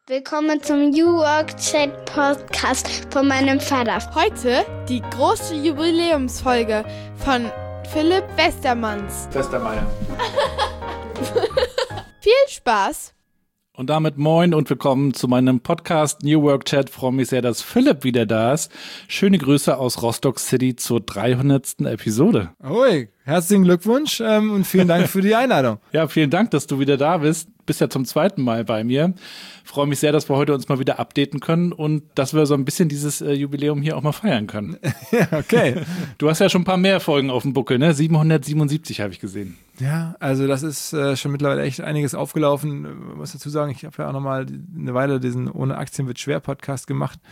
Willkommen zum New Work Chat Podcast von meinem Vater. Heute die große Jubiläumsfolge von Philipp Westermanns. Westermeier. Viel Spaß! Und damit moin und willkommen zu meinem Podcast New Work Chat. Freue mich sehr, dass Philipp wieder da ist. Schöne Grüße aus Rostock City zur 300. Episode. Hoi, herzlichen Glückwunsch und vielen Dank für die Einladung. Ja, vielen Dank, dass du wieder da bist. Bist ja zum zweiten Mal bei mir. Freue mich sehr, dass wir heute uns mal wieder updaten können und dass wir so ein bisschen dieses Jubiläum hier auch mal feiern können. Ja, okay. Du hast ja schon ein paar mehr Folgen auf dem Buckel, ne? 777 habe ich gesehen. Ja, also das ist schon mittlerweile echt einiges aufgelaufen. Ich muss dazu sagen, ich habe ja auch nochmal eine Weile diesen Ohne Aktien wird schwer Podcast gemacht,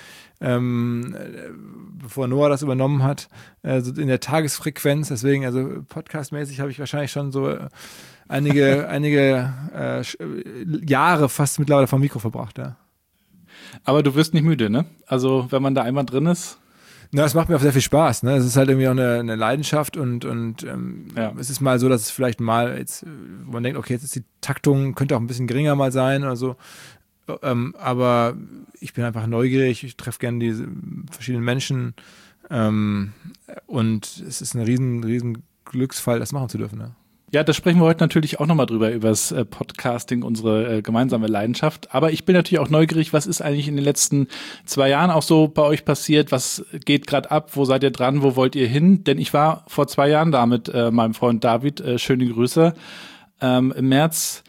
bevor Noah das übernommen hat, so in der Tagesfrequenz. Deswegen, also podcastmäßig habe ich wahrscheinlich schon so einige Jahre fast mittlerweile vom Mikro verbracht, ja. Aber du wirst nicht müde, ne? Also wenn man da einmal drin ist. Na, es macht mir auch sehr viel Spaß, ne? Es ist halt irgendwie auch eine Leidenschaft und ja. Es ist mal so, dass es vielleicht mal jetzt, wo man denkt, okay, jetzt ist die Taktung, könnte auch ein bisschen geringer mal sein oder so. Aber ich bin einfach neugierig, ich treffe gerne diese verschiedenen Menschen und es ist ein riesen Glücksfall, das machen zu dürfen, ne? Ja, da sprechen wir heute natürlich auch nochmal drüber, über das Podcasting, unsere gemeinsame Leidenschaft. Aber ich bin natürlich auch neugierig, was ist eigentlich in den letzten 2 Jahren auch so bei euch passiert? Was geht gerade ab? Wo seid ihr dran? Wo wollt ihr hin? Denn ich war vor 2 Jahren da mit meinem Freund David, schöne Grüße, im März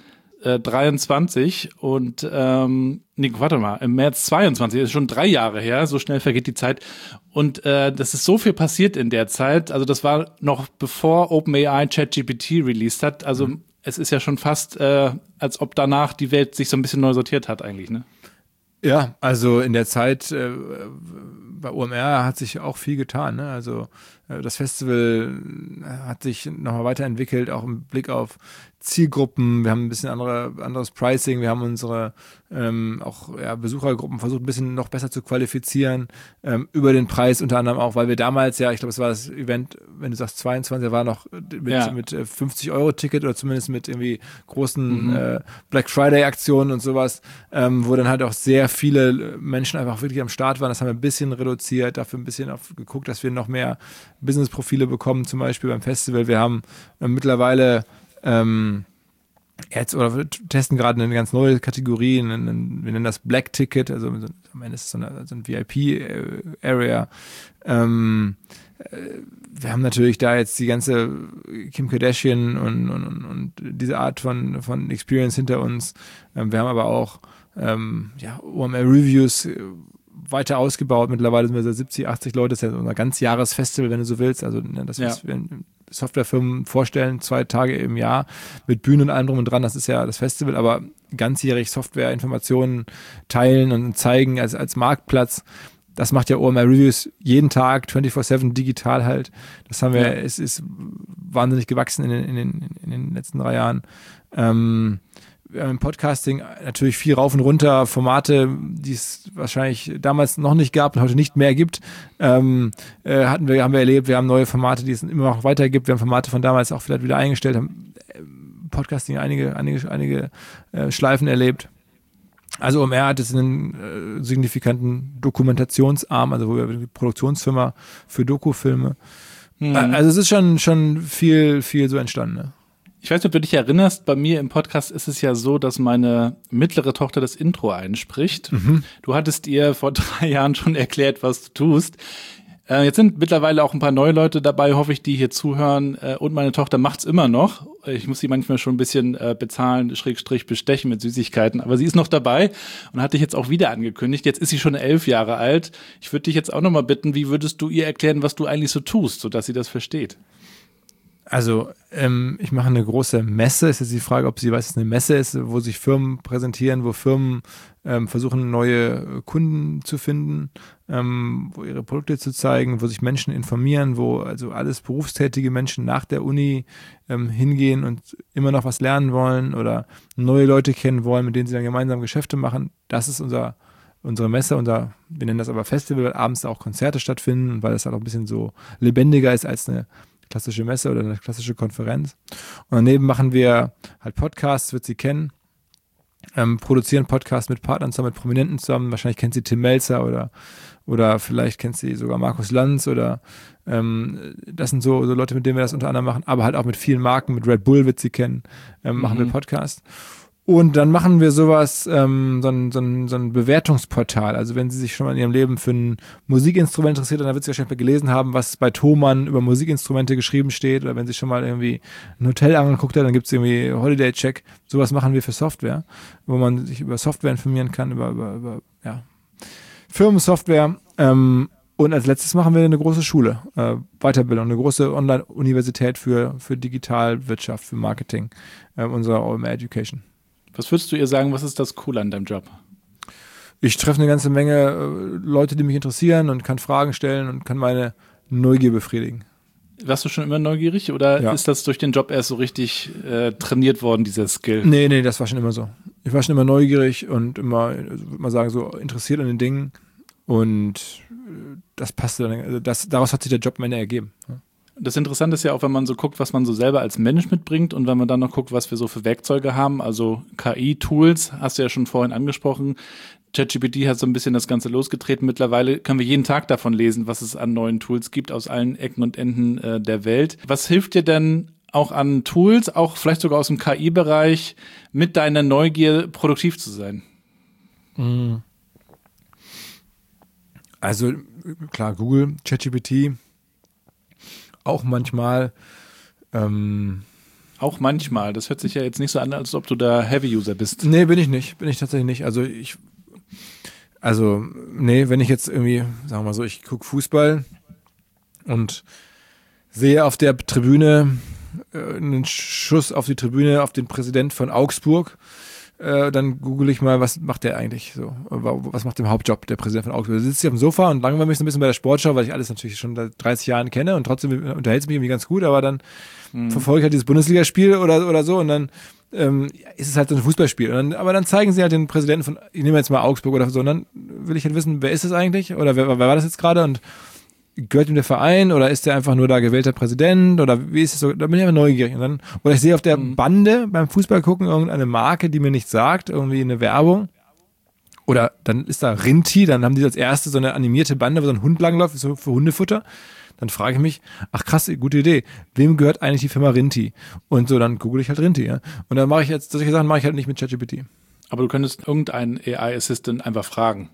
23 und im März 22, das ist schon 3 Jahre her, so schnell vergeht die Zeit und das ist so viel passiert in der Zeit, also das war noch bevor OpenAI ChatGPT released hat, also es ist ja schon fast, als ob danach die Welt sich so ein bisschen neu sortiert hat eigentlich, ne? Ja, also in der Zeit bei OMR hat sich auch viel getan, ne? Also das Festival hat sich nochmal weiterentwickelt, auch im Blick auf Zielgruppen. Wir haben ein bisschen anderes Pricing. Wir haben unsere Besuchergruppen versucht, ein bisschen noch besser zu qualifizieren über den Preis unter anderem auch, weil wir damals ja, ich glaube, es war das Event, wenn du sagst 22, war noch mit 50-Euro-Ticket oder zumindest mit irgendwie großen Black Friday-Aktionen und sowas, wo dann halt auch sehr viele Menschen einfach wirklich am Start waren. Das haben wir ein bisschen reduziert, dafür ein bisschen geguckt, dass wir noch mehr Business-Profile bekommen, zum Beispiel beim Festival. Wir haben mittlerweile wir testen gerade eine ganz neue Kategorie, wir nennen das Black Ticket, also am Ende ist es so ein VIP-Area. Wir haben natürlich da jetzt die ganze Kim Kardashian und diese Art von Experience hinter uns. Wir haben aber auch OMR-Reviews weiter ausgebaut. Mittlerweile sind wir so 70, 80 Leute. Das ist ja so ein ganz Jahresfestival, wenn du so willst. Also das ist, wenn Softwarefirmen vorstellen, 2 Tage im Jahr mit Bühnen und allem drum und dran. Das ist ja das Festival, aber ganzjährig Softwareinformationen teilen und zeigen als Marktplatz. Das macht ja OMR Reviews jeden Tag, 24/7 digital halt. Das haben wir, es ist wahnsinnig gewachsen in den letzten 3 Jahren. Wir haben im Podcasting natürlich viel rauf und runter, Formate, die es wahrscheinlich damals noch nicht gab und heute nicht mehr gibt, haben wir erlebt. Wir haben neue Formate, die es immer noch weiter gibt. Wir haben Formate von damals auch vielleicht wieder eingestellt, haben Podcasting einige Schleifen erlebt. Also OMR hat jetzt einen signifikanten Dokumentationsarm, also wo wir die Produktionsfirma für Dokufilme. Also es ist schon viel so entstanden, ne? Ich weiß nicht, ob du dich erinnerst, bei mir im Podcast ist es ja so, dass meine mittlere Tochter das Intro einspricht. Du hattest ihr vor 3 Jahren schon erklärt, was du tust. Jetzt sind mittlerweile auch ein paar neue Leute dabei, hoffe ich, die hier zuhören. Und meine Tochter macht's immer noch. Ich muss sie manchmal schon ein bisschen bezahlen, / bestechen mit Süßigkeiten. Aber sie ist noch dabei und hat dich jetzt auch wieder angekündigt. Jetzt ist sie schon 11 Jahre alt. Ich würde dich jetzt auch nochmal bitten, wie würdest du ihr erklären, was du eigentlich so tust, sodass sie das versteht? Also ich mache eine große Messe. Ist jetzt die Frage, ob sie weiß, dass es eine Messe ist, wo sich Firmen präsentieren, wo Firmen versuchen, neue Kunden zu finden, wo ihre Produkte zu zeigen, wo sich Menschen informieren, wo also alles berufstätige Menschen nach der Uni hingehen und immer noch was lernen wollen oder neue Leute kennen wollen, mit denen sie dann gemeinsam Geschäfte machen. Das ist unsere Messe, wir nennen das aber Festival, weil abends auch Konzerte stattfinden, weil das halt auch ein bisschen so lebendiger ist als eine klassische Messe oder eine klassische Konferenz. Und daneben machen wir halt Podcasts, wird sie kennen. produzieren Podcasts mit Partnern zusammen, mit Prominenten zusammen. Wahrscheinlich kennt sie Tim Melzer oder vielleicht kennt sie sogar Markus Lanz oder das sind so Leute, mit denen wir das unter anderem machen, aber halt auch mit vielen Marken, mit Red Bull wird sie kennen, machen wir Podcast. Und dann machen wir sowas, so ein Bewertungsportal. Also wenn Sie sich schon mal in Ihrem Leben für ein Musikinstrument interessiert, dann wird Sie wahrscheinlich mal gelesen haben, was bei Thomann über Musikinstrumente geschrieben steht. Oder wenn Sie schon mal irgendwie ein Hotel angeguckt haben, dann gibt es irgendwie Holiday Check. Sowas machen wir für Software, wo man sich über Software informieren kann, über Firmensoftware. Und als letztes machen wir eine große Schule, Weiterbildung, eine große Online-Universität für Digitalwirtschaft, für Marketing, unsere OMR Education. Was würdest du ihr sagen, was ist das Coole an deinem Job? Ich treffe eine ganze Menge Leute, die mich interessieren und kann Fragen stellen und kann meine Neugier befriedigen. Warst du schon immer neugierig oder ist das durch den Job erst so richtig trainiert worden, dieser Skill? Nee, das war schon immer so. Ich war schon immer neugierig und immer, würde man sagen, so interessiert an den Dingen und das passte dann, also daraus hat sich der Job am Ende ergeben. Das Interessante ist ja auch, wenn man so guckt, was man so selber als Mensch mitbringt und wenn man dann noch guckt, was wir so für Werkzeuge haben, also KI-Tools, hast du ja schon vorhin angesprochen. ChatGPT hat so ein bisschen das Ganze losgetreten. Mittlerweile können wir jeden Tag davon lesen, was es an neuen Tools gibt aus allen Ecken und Enden der Welt. Was hilft dir denn auch an Tools, auch vielleicht sogar aus dem KI-Bereich, mit deiner Neugier produktiv zu sein? Also klar, Google, ChatGPT, auch manchmal. Auch manchmal. Das hört sich ja jetzt nicht so an, als ob du da Heavy-User bist. Nee, bin ich nicht. Bin ich tatsächlich nicht. Wenn ich jetzt irgendwie, sagen wir mal so, ich gucke Fußball und sehe auf der Tribüne einen Schuss auf die Tribüne auf den Präsident von Augsburg, dann google ich mal, was macht der eigentlich so? Was macht der Hauptjob, der Präsident von Augsburg? Da sitzt hier auf dem Sofa und langweile mich so ein bisschen bei der Sportschau, weil ich alles natürlich schon seit 30 Jahren kenne und trotzdem unterhält es mich irgendwie ganz gut, aber dann verfolge ich halt dieses Bundesligaspiel oder so und dann ist es halt so ein Fußballspiel. Aber dann zeigen sie halt den Präsidenten von, ich nehme jetzt mal Augsburg oder so, und dann will ich halt wissen, wer ist es eigentlich? Oder wer war das jetzt gerade? Und gehört ihm der Verein oder ist der einfach nur da gewählter Präsident oder wie ist es so? Da bin ich einfach neugierig. Oder ich sehe auf der Bande beim Fußball gucken irgendeine Marke, die mir nichts sagt, irgendwie eine Werbung. Oder dann ist da Rinti, dann haben die als erste so eine animierte Bande, wo so ein Hund langläuft, so für Hundefutter. Dann frage ich mich, ach krass, gute Idee, wem gehört eigentlich die Firma Rinti? Und so, dann google ich halt Rinti, ja. Und dann mache ich jetzt, solche Sachen mache ich halt nicht mit ChatGPT. Aber du könntest irgendeinen AI-Assistant einfach fragen.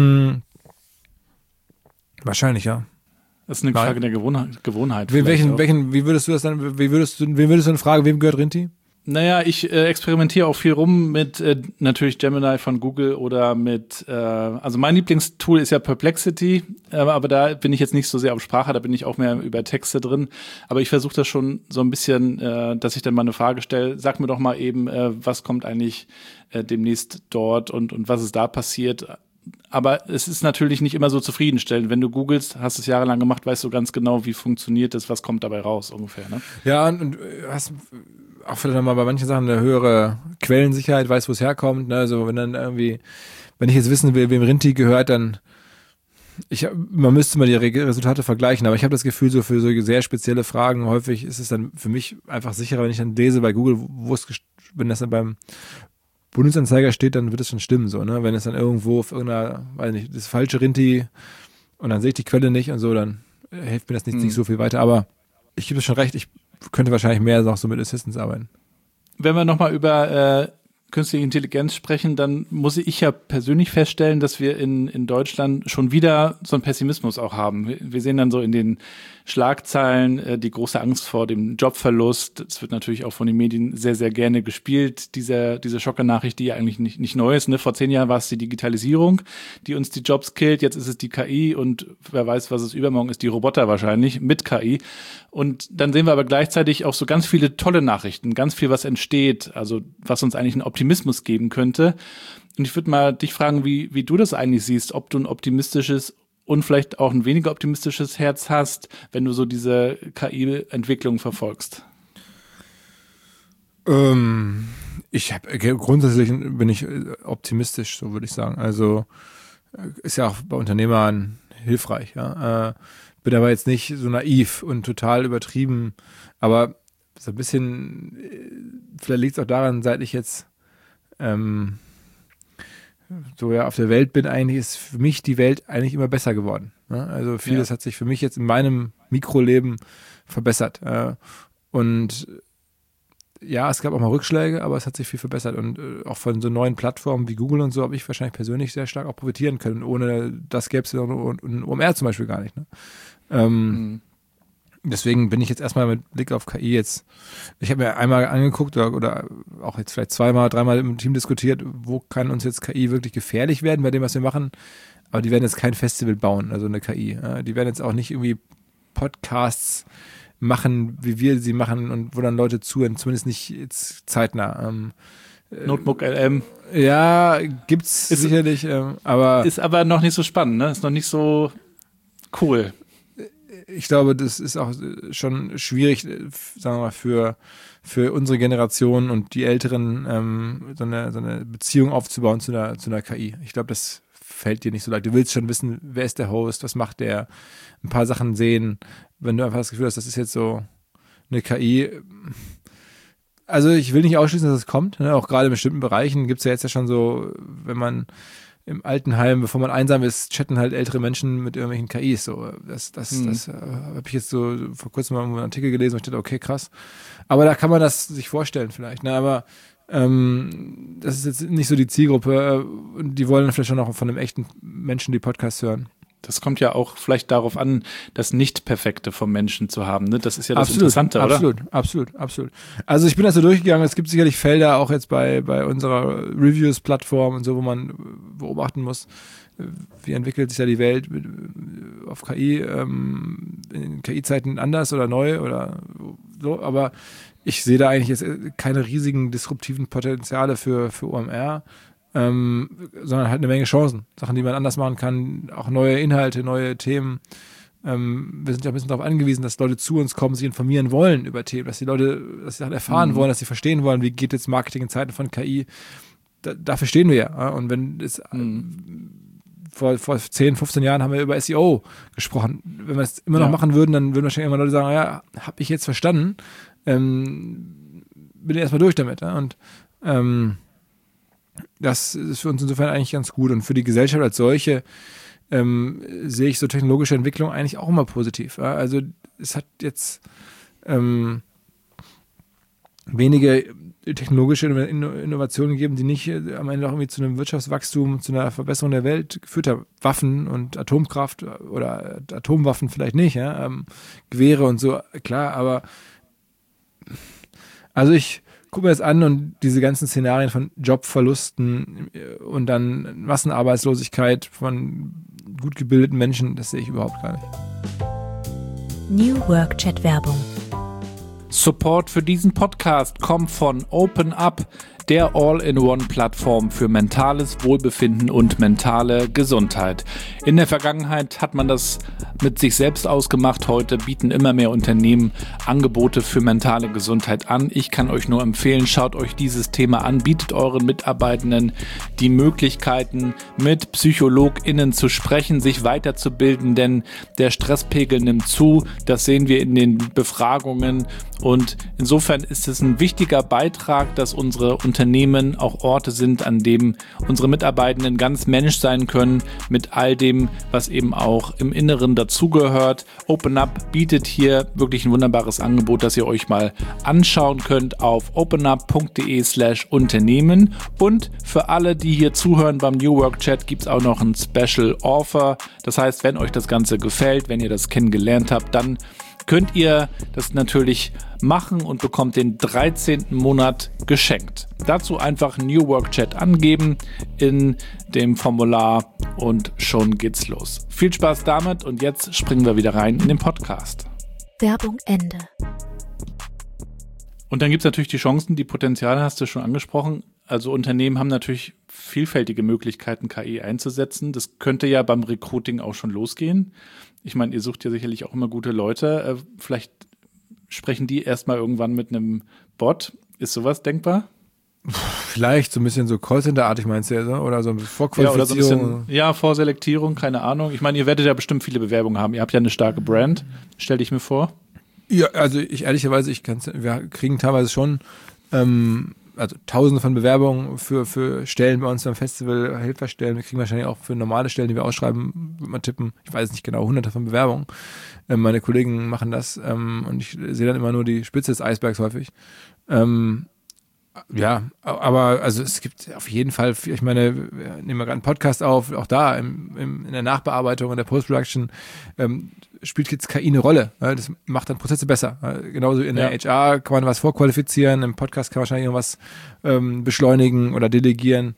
Wahrscheinlich, ja. Das ist eine Frage der Gewohnheit. Wie würdest du das dann, wen würdest du dann fragen, wem gehört Rinti? Naja, ich experimentiere auch viel rum mit natürlich Gemini von Google oder mit, also mein Lieblingstool ist ja Perplexity, aber da bin ich jetzt nicht so sehr auf Sprache, da bin ich auch mehr über Texte drin. Aber ich versuche das schon so ein bisschen, dass ich dann mal eine Frage stelle, sag mir doch mal eben, was kommt eigentlich demnächst dort und was ist da passiert. Aber es ist natürlich nicht immer so zufriedenstellend. Wenn du googelst, hast es jahrelang gemacht, weißt du ganz genau, wie funktioniert das, was kommt dabei raus ungefähr. Ne? Ja, und hast auch vielleicht nochmal bei manchen Sachen eine höhere Quellensicherheit, weißt, wo es herkommt. Ne? Also wenn dann irgendwie, wenn ich jetzt wissen will, wem Rinti gehört, dann man müsste mal die Resultate vergleichen, aber ich habe das Gefühl, so für so sehr spezielle Fragen, häufig ist es dann für mich einfach sicherer, wenn ich dann lese bei Google, wenn das dann beim Bundesanzeiger steht, dann wird es schon stimmen, so, ne? Wenn es dann irgendwo auf irgendeiner, weiß nicht, das falsche Rinti und dann sehe ich die Quelle nicht und so, dann hilft mir das nicht so viel weiter. Aber ich gebe es schon recht, ich könnte wahrscheinlich mehr noch so mit Assistants arbeiten. Wenn wir nochmal über künstliche Intelligenz sprechen, dann muss ich ja persönlich feststellen, dass wir in Deutschland schon wieder so einen Pessimismus auch haben. Wir sehen dann so in den Schlagzeilen die große Angst vor dem Jobverlust. Es wird natürlich auch von den Medien sehr, sehr gerne gespielt. Diese Schockernachricht, die ja eigentlich nicht neu ist. Ne? Vor 10 Jahren war es die Digitalisierung, die uns die Jobs killt. Jetzt ist es die KI und wer weiß, was es übermorgen ist, die Roboter wahrscheinlich mit KI. Und dann sehen wir aber gleichzeitig auch so ganz viele tolle Nachrichten, ganz viel, was entsteht, also was uns eigentlich einen Optimismus geben könnte. Und ich würde mal dich fragen, wie du das eigentlich siehst, ob du ein optimistisches und vielleicht auch ein weniger optimistisches Herz hast, wenn du so diese KI-Entwicklung verfolgst. Grundsätzlich bin ich optimistisch, so würde ich sagen. Also ist ja auch bei Unternehmern hilfreich, ja. Bin aber jetzt nicht so naiv und total übertrieben, aber so ein bisschen, vielleicht liegt es auch daran, seit ich jetzt so ja auf der Welt bin, eigentlich ist für mich die Welt eigentlich immer besser geworden. Ne? Also vieles hat sich für mich jetzt in meinem Mikroleben verbessert. Und ja, es gab auch mal Rückschläge, aber es hat sich viel verbessert. Und auch von so neuen Plattformen wie Google und so habe ich wahrscheinlich persönlich sehr stark auch profitieren können. Ohne das gäbe es ja ein OMR zum Beispiel gar nicht. Ne? Deswegen bin ich jetzt erstmal mit Blick auf KI jetzt, ich habe mir einmal angeguckt oder auch jetzt vielleicht zweimal, dreimal im Team diskutiert, wo kann uns jetzt KI wirklich gefährlich werden bei dem, was wir machen. Aber die werden jetzt kein Festival bauen, also eine KI. Die werden jetzt auch nicht irgendwie Podcasts machen, wie wir sie machen und wo dann Leute zuhören, zumindest nicht jetzt zeitnah. Notebook LM. Ja, gibt's sicherlich, aber ist aber noch nicht so spannend, ne? Ist noch nicht so cool. Ich glaube, das ist auch schon schwierig, sagen wir mal, für unsere Generation und die Älteren so eine Beziehung aufzubauen zu einer KI. Ich glaube, das fällt dir nicht so leicht. Du willst schon wissen, wer ist der Host, was macht der, ein paar Sachen sehen. Wenn du einfach das Gefühl hast, das ist jetzt so eine KI. Also ich will nicht ausschließen, dass es kommt. Ne? Auch gerade in bestimmten Bereichen gibt es ja jetzt ja schon so, wenn man im Altenheim, bevor man einsam ist, chatten halt ältere Menschen mit irgendwelchen KIs. So. Das habe ich jetzt so vor kurzem mal einen Artikel gelesen und ich dachte, okay, krass. Aber da kann man das sich vorstellen vielleicht. Ne? Aber das ist jetzt nicht so die Zielgruppe. Die wollen dann vielleicht schon auch von einem echten Menschen die Podcasts hören. Das kommt ja auch vielleicht darauf an, das Nicht-Perfekte vom Menschen zu haben. Ne? Das ist ja das Interessante, oder? Absolut. Also ich bin da so durchgegangen, es gibt sicherlich Felder, auch jetzt bei unserer Reviews-Plattform und so, wo man beobachten muss, wie entwickelt sich da die Welt auf KI, in KI-Zeiten anders oder neu oder so, aber ich sehe da eigentlich jetzt keine riesigen disruptiven Potenziale für OMR, sondern halt eine Menge Chancen. Sachen, die man anders machen kann, auch neue Inhalte, neue Themen. Wir sind ja ein bisschen darauf angewiesen, dass Leute zu uns kommen, sich informieren wollen über Themen, dass sie Sachen erfahren wollen, dass sie verstehen wollen, wie geht jetzt Marketing in Zeiten von KI. Dafür stehen wir ja. Und wenn es vor 10, 15 Jahren haben wir über SEO gesprochen. Wenn wir es immer noch machen würden, dann würden wahrscheinlich immer Leute sagen, ja, habe ich jetzt verstanden, bin ich erstmal durch damit. Ja? Und das ist für uns insofern eigentlich ganz gut. Und für die Gesellschaft als solche sehe ich so technologische Entwicklung eigentlich auch immer positiv. Ja? Also es hat jetzt wenige technologische Innovationen gegeben, die nicht am Ende auch irgendwie zu einem Wirtschaftswachstum, zu einer Verbesserung der Welt geführt haben. Waffen und Atomkraft oder Atomwaffen vielleicht nicht, ja? Gewehre und so, klar, aber also ich gucke mir das an und diese ganzen Szenarien von Jobverlusten und dann Massenarbeitslosigkeit von gut gebildeten Menschen, das sehe ich überhaupt gar nicht. New Work Chat Werbung. Support für diesen Podcast kommt von Open Up, der All-in-One-Plattform für mentales Wohlbefinden und mentale Gesundheit. In der Vergangenheit hat man das mit sich selbst ausgemacht. Heute bieten immer mehr Unternehmen Angebote für mentale Gesundheit an. Ich kann euch nur empfehlen, schaut euch dieses Thema an, bietet euren Mitarbeitenden die Möglichkeiten, mit PsychologInnen zu sprechen, sich weiterzubilden, denn der Stresspegel nimmt zu. Das sehen wir in den Befragungen. Und insofern ist es ein wichtiger Beitrag, dass unsere Unternehmen auch Orte sind, an dem unsere Mitarbeitenden ganz Mensch sein können, mit all dem, was eben auch im Inneren dazugehört. Open Up bietet hier wirklich ein wunderbares Angebot, das ihr euch mal anschauen könnt auf openup.de/Unternehmen. Und für alle, die hier zuhören beim New Work Chat, gibt es auch noch ein Special Offer. Das heißt, wenn euch das Ganze gefällt, wenn ihr das kennengelernt habt, dann könnt ihr das natürlich machen und bekommt den 13. Monat geschenkt. Dazu einfach New Work Chat angeben in dem Formular und schon geht's los. Viel Spaß damit und jetzt springen wir wieder rein in den Podcast. Werbung Ende. Und dann gibt es natürlich die Chancen, die Potenziale hast du schon angesprochen. Also Unternehmen haben natürlich vielfältige Möglichkeiten, KI einzusetzen. Das könnte ja beim Recruiting auch schon losgehen. Ich meine, ihr sucht ja sicherlich auch immer gute Leute. Vielleicht sprechen die erstmal irgendwann mit einem Bot. Ist sowas denkbar? Vielleicht so ein bisschen so Callcenter-artig meinst du ja, oder so eine Vorqualifizierung. Ja, oder so ein bisschen, Vorselektierung, keine Ahnung. Ich meine, ihr werdet ja bestimmt viele Bewerbungen haben. Ihr habt ja eine starke Brand, stell ich mir vor. Ja, also wir kriegen teilweise schon also Tausende von Bewerbungen für Stellen bei uns beim Festival, Helferstellen. Wir kriegen wahrscheinlich auch für normale Stellen, die wir ausschreiben, mal tippen, ich weiß nicht genau, Hunderte von Bewerbungen. Meine Kollegen machen das und ich sehe dann immer nur die Spitze des Eisbergs häufig. Ja, aber also es gibt auf jeden Fall, ich meine, wir nehmen gerade einen Podcast auf, auch da in der Nachbearbeitung und der Post-Production spielt jetzt KI eine Rolle. Das macht dann Prozesse besser. Genauso in der HR kann man was vorqualifizieren, im Podcast kann man wahrscheinlich irgendwas beschleunigen oder delegieren.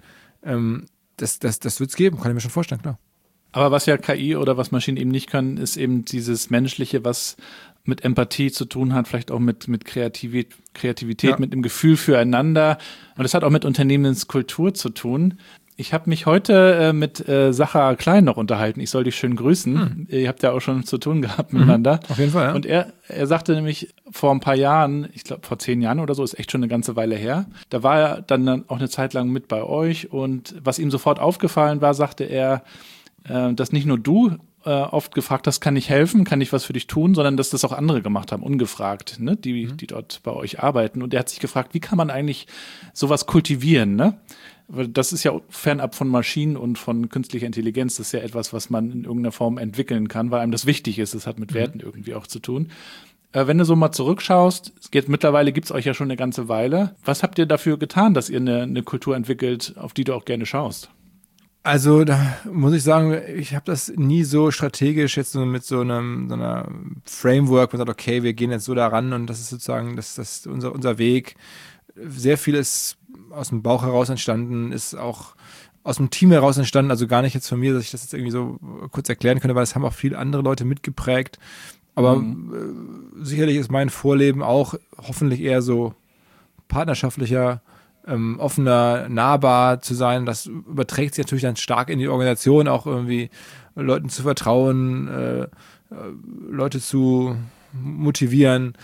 Das wird es geben, kann ich mir schon vorstellen, klar. Aber was ja KI oder was Maschinen eben nicht können, ist eben dieses Menschliche, was mit Empathie zu tun hat, vielleicht auch mit Kreativität, mit dem Gefühl füreinander. Und das hat auch mit Unternehmenskultur zu tun. Ich habe mich heute mit Sacha Klein noch unterhalten. Ich soll dich schön grüßen. Ihr habt ja auch schon zu tun gehabt miteinander. Auf jeden Fall, ja. Und er sagte nämlich vor ein paar Jahren, ich glaube vor 10 Jahren oder so, ist echt schon eine ganze Weile her, da war er dann auch eine Zeit lang mit bei euch. Und was ihm sofort aufgefallen war, sagte er, dass nicht nur du oft gefragt hast, kann ich helfen, kann ich was für dich tun, sondern dass das auch andere gemacht haben, ungefragt, ne, die dort bei euch arbeiten. Und er hat sich gefragt, wie kann man eigentlich sowas kultivieren, ne? Weil das ist ja fernab von Maschinen und von künstlicher Intelligenz, das ist ja etwas, was man in irgendeiner Form entwickeln kann, weil einem das wichtig ist, das hat mit Werten irgendwie auch zu tun. Wenn du so mal zurückschaust, mittlerweile gibt's euch ja schon eine ganze Weile. Was habt ihr dafür getan, dass ihr eine Kultur entwickelt, auf die du auch gerne schaust? Also da muss ich sagen, ich habe das nie so strategisch jetzt so mit so einer Framework, wo man sagt, okay, wir gehen jetzt so daran und das ist sozusagen das unser Weg. Sehr viel ist aus dem Bauch heraus entstanden, ist auch aus dem Team heraus entstanden, also gar nicht jetzt von mir, dass ich das jetzt irgendwie so kurz erklären könnte, weil das haben auch viele andere Leute mitgeprägt. Aber sicherlich ist mein Vorleben auch hoffentlich eher so partnerschaftlicher, offener, nahbar zu sein. Das überträgt sich natürlich dann stark in die Organisation, auch irgendwie Leuten zu vertrauen, Leute zu motivieren,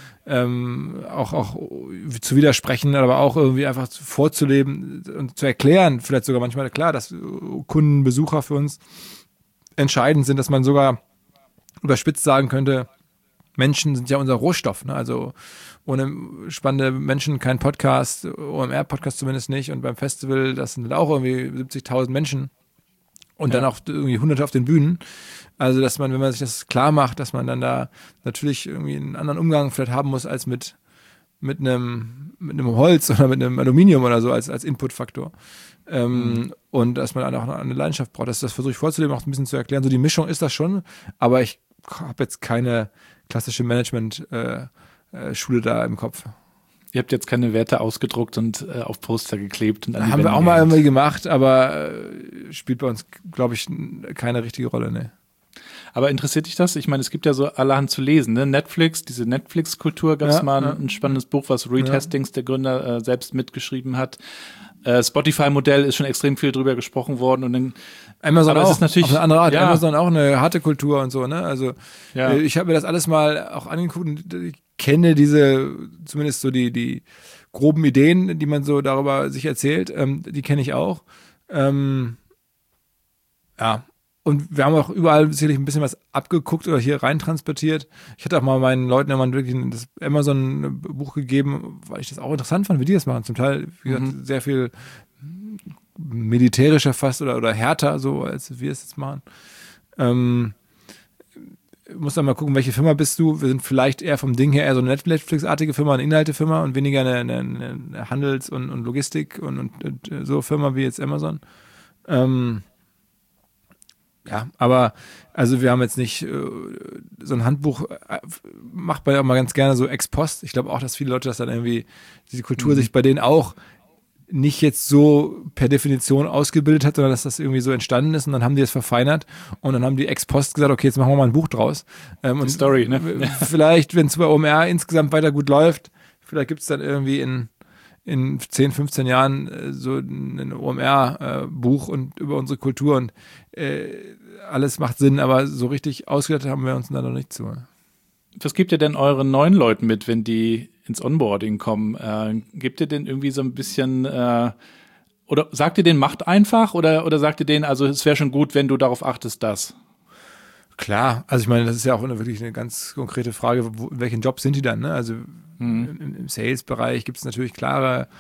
auch zu widersprechen, aber auch irgendwie einfach vorzuleben und zu erklären, vielleicht sogar manchmal klar, dass Kunden, Besucher für uns entscheidend sind, dass man sogar überspitzt sagen könnte, Menschen sind ja unser Rohstoff, ne? Also ohne spannende Menschen kein Podcast, OMR-Podcast zumindest nicht und beim Festival, das sind auch irgendwie 70.000 Menschen und dann auch irgendwie Hunderte auf den Bühnen. Also, dass man, wenn man sich das klar macht, dass man dann da natürlich irgendwie einen anderen Umgang vielleicht haben muss als mit einem Holz oder mit einem Aluminium oder so als Inputfaktor. Und dass man auch eine Leidenschaft braucht. Das versuche ich vorzuleben, auch ein bisschen zu erklären. So die Mischung ist das schon, aber ich habe jetzt keine klassische Management-Schule da im Kopf. Ihr habt jetzt keine Werte ausgedruckt und auf Poster geklebt. Und haben wir auch mal irgendwie gemacht, aber spielt bei uns, glaube ich, keine richtige Rolle, ne. Aber interessiert dich das? Ich meine, es gibt ja so allerhand zu lesen, ne? Diese Netflix-Kultur gab es mal ein spannendes Buch, was Reed Hastings, der Gründer, selbst mitgeschrieben hat. Spotify-Modell ist schon extrem viel drüber gesprochen worden und dann Amazon auch, ist natürlich, auf eine andere Art. Ja. Amazon auch eine harte Kultur und so, ne? Also ich habe mir das alles mal auch angeguckt und ich kenne zumindest so die groben Ideen, die man so darüber sich erzählt, die kenne ich auch. Und wir haben auch überall sicherlich ein bisschen was abgeguckt oder hier rein transportiert. Ich hatte auch mal meinen Leuten immer wirklich das Amazon-Buch gegeben, weil ich das auch interessant fand, wie die das machen. Zum Teil, wie gesagt, sehr viel militärischer fast oder härter, so als wir es jetzt machen. Muss dann mal gucken, welche Firma bist du. Wir sind vielleicht eher vom Ding her eher so eine Netflix-artige Firma, eine Inhaltefirma und weniger eine Handels- und Logistik und so Firma wie jetzt Amazon. Ja, aber also wir haben jetzt nicht so ein Handbuch, macht man ja auch mal ganz gerne so ex post. Ich glaube auch, dass viele Leute das dann irgendwie, diese Kultur sich bei denen auch nicht jetzt so per Definition ausgebildet hat, sondern dass das irgendwie so entstanden ist und dann haben die es verfeinert und dann haben die ex post gesagt, okay, jetzt machen wir mal ein Buch draus. Und Story, ne? Vielleicht, wenn es bei OMR insgesamt weiter gut läuft, vielleicht gibt es dann irgendwie in 10, 15 Jahren so ein OMR-Buch und über unsere Kultur und alles macht Sinn, aber so richtig ausgedacht haben wir uns da noch nicht zu. Was gebt ihr denn euren neuen Leuten mit, wenn die ins Onboarding kommen? Gebt ihr denen irgendwie so ein bisschen oder sagt ihr denen, macht einfach oder sagt ihr denen, also es wäre schon gut, wenn du darauf achtest, dass? Klar, also ich meine, das ist ja auch wirklich eine ganz konkrete Frage, in welchen Job sind die dann, ne? Also im Sales-Bereich gibt es natürlich klare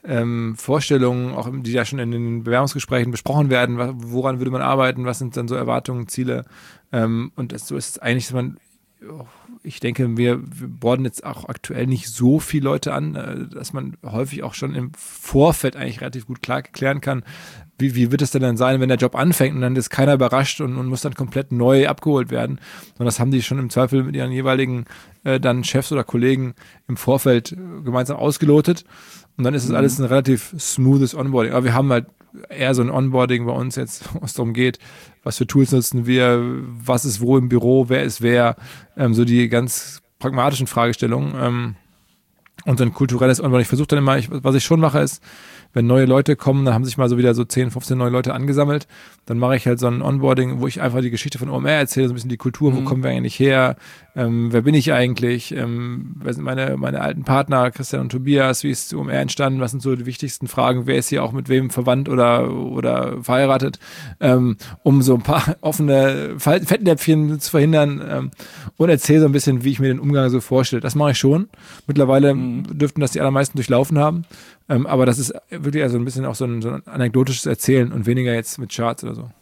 Vorstellungen, auch die ja schon in den Bewerbungsgesprächen besprochen werden, woran würde man arbeiten, was sind dann so Erwartungen, Ziele. Und so ist es eigentlich, ich denke, wir borden jetzt auch aktuell nicht so viele Leute an, dass man häufig auch schon im Vorfeld eigentlich relativ gut klären kann, wie wird es denn dann sein, wenn der Job anfängt und dann ist keiner überrascht und muss dann komplett neu abgeholt werden. Und das haben die schon im Zweifel mit ihren jeweiligen dann Chefs oder Kollegen im Vorfeld gemeinsam ausgelotet. Und dann ist es alles ein relativ smoothes Onboarding. Aber wir haben halt eher so ein Onboarding bei uns jetzt, wo es darum geht, was für Tools nutzen wir, was ist wo im Büro, wer ist wer, so die ganz pragmatischen Fragestellungen. Und so ein kulturelles Onboarding. Ich versuche dann immer, was ich schon mache, ist, wenn neue Leute kommen, dann haben sich mal so wieder so 10, 15 neue Leute angesammelt. Dann mache ich halt so ein Onboarding, wo ich einfach die Geschichte von OMR erzähle, so ein bisschen die Kultur, wo kommen wir eigentlich her, wer bin ich eigentlich, wer sind meine alten Partner, Christian und Tobias, wie ist OMR entstanden, was sind so die wichtigsten Fragen, wer ist hier auch mit wem verwandt oder verheiratet, um so ein paar offene Fettnäpfchen zu verhindern und erzähle so ein bisschen, wie ich mir den Umgang so vorstelle. Das mache ich schon. Mittlerweile dürften das die allermeisten durchlaufen haben. Aber das ist wirklich also ein bisschen auch so ein anekdotisches Erzählen und weniger jetzt mit Charts oder so.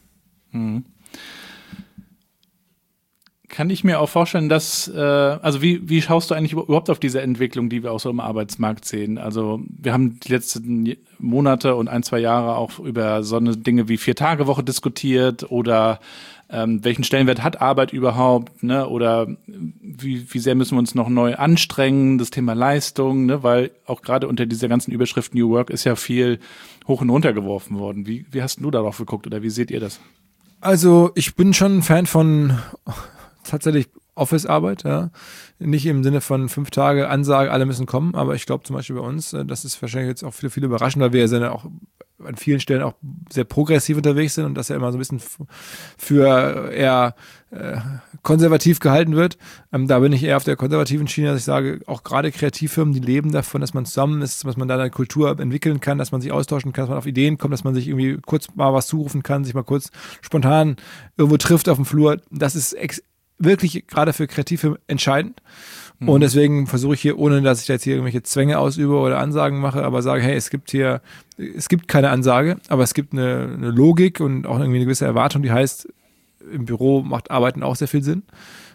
Kann ich mir auch vorstellen, dass, also wie schaust du eigentlich überhaupt auf diese Entwicklung, die wir auch so im Arbeitsmarkt sehen? Also wir haben die letzten Monate und 1-2 Jahre auch über so eine Dinge wie 4-Tage-Woche diskutiert oder welchen Stellenwert hat Arbeit überhaupt, ne? Oder wie sehr müssen wir uns noch neu anstrengen, das Thema Leistung, ne? Weil auch gerade unter dieser ganzen Überschrift New Work ist ja viel hoch und runter geworfen worden. Wie hast du darauf geguckt oder wie seht ihr das? Also ich bin schon ein Fan von tatsächlich Office-Arbeit, ja. Nicht im Sinne von 5 Tage Ansage, alle müssen kommen, aber ich glaube zum Beispiel bei uns, das ist wahrscheinlich jetzt auch viele überraschend, weil wir sind ja auch an vielen Stellen auch sehr progressiv unterwegs sind und das ja immer so ein bisschen für eher konservativ gehalten wird. Da bin ich eher auf der konservativen Schiene, dass ich sage, auch gerade Kreativfirmen, die leben davon, dass man zusammen ist, dass man da eine Kultur entwickeln kann, dass man sich austauschen kann, dass man auf Ideen kommt, dass man sich irgendwie kurz mal was zurufen kann, sich mal kurz spontan irgendwo trifft auf dem Flur. Das ist wirklich gerade für Kreativfirmen entscheidend. Und deswegen versuche ich hier, ohne dass ich jetzt hier irgendwelche Zwänge ausübe oder Ansagen mache, aber sage, hey, es gibt keine Ansage, aber es gibt eine Logik und auch irgendwie eine gewisse Erwartung, die heißt, im Büro macht Arbeiten auch sehr viel Sinn.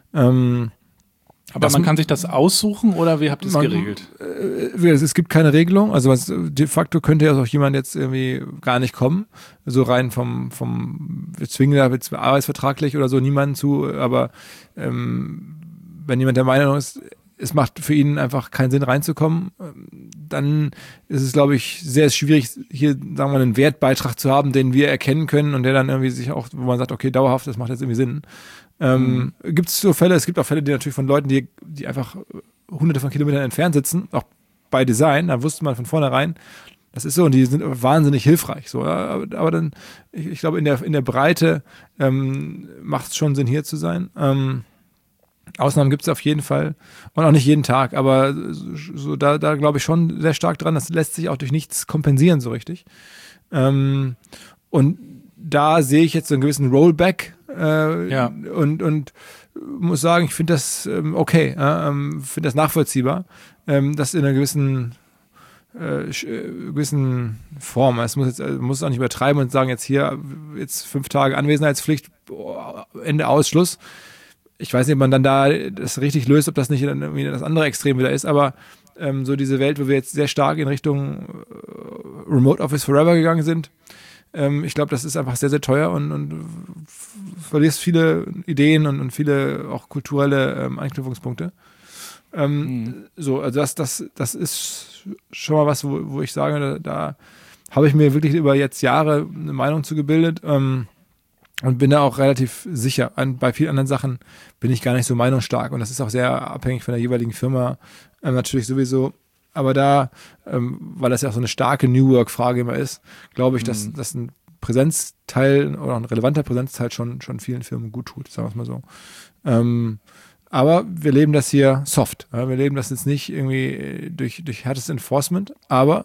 Aber man kann sich das aussuchen oder wie habt ihr es geregelt? Es gibt keine Regelung, also de facto könnte ja auch jemand jetzt irgendwie gar nicht kommen, so rein wir zwingen da jetzt arbeitsvertraglich oder so niemanden zu, aber wenn jemand der Meinung ist, es macht für ihn einfach keinen Sinn reinzukommen, dann ist es, glaube ich, sehr schwierig, hier, sagen wir mal, einen Wertbeitrag zu haben, den wir erkennen können und der dann irgendwie sich auch, wo man sagt, okay, dauerhaft, das macht jetzt irgendwie Sinn. Gibt es so Fälle, es gibt auch Fälle, die natürlich von Leuten, die einfach hunderte von Kilometern entfernt sitzen, auch bei Design, da wusste man von vornherein, das ist so und die sind wahnsinnig hilfreich. So, aber dann, ich glaube, in der Breite macht es schon Sinn, hier zu sein. Ausnahmen gibt es auf jeden Fall und auch nicht jeden Tag, aber so da glaube ich schon sehr stark dran, das lässt sich auch durch nichts kompensieren so richtig. Und da sehe ich jetzt so einen gewissen Rollback und muss sagen, ich finde das okay, finde das nachvollziehbar, dass in einer gewissen Form, es muss auch nicht übertreiben und sagen, jetzt 5 Tage Anwesenheitspflicht, Ende Ausschluss. Ich weiß nicht, ob man dann da das richtig löst, ob das nicht irgendwie das andere Extrem wieder ist, aber so diese Welt, wo wir jetzt sehr stark in Richtung Remote Office Forever gegangen sind, ich glaube, das ist einfach sehr, sehr teuer und verlierst viele Ideen und viele auch kulturelle Anknüpfungspunkte. So, also das ist schon mal was, wo ich sage, da habe ich mir wirklich über jetzt Jahre eine Meinung zu gebildet. Und bin da auch relativ sicher. Bei vielen anderen Sachen bin ich gar nicht so meinungsstark. Und das ist auch sehr abhängig von der jeweiligen Firma. Natürlich sowieso. Aber da, weil das ja auch so eine starke New Work-Frage immer ist, glaube ich, dass ein Präsenzteil oder ein relevanter Präsenzteil schon vielen Firmen gut tut, sagen wir es mal so. Aber wir leben das hier soft. Wir leben das jetzt nicht irgendwie durch härtes Enforcement. Aber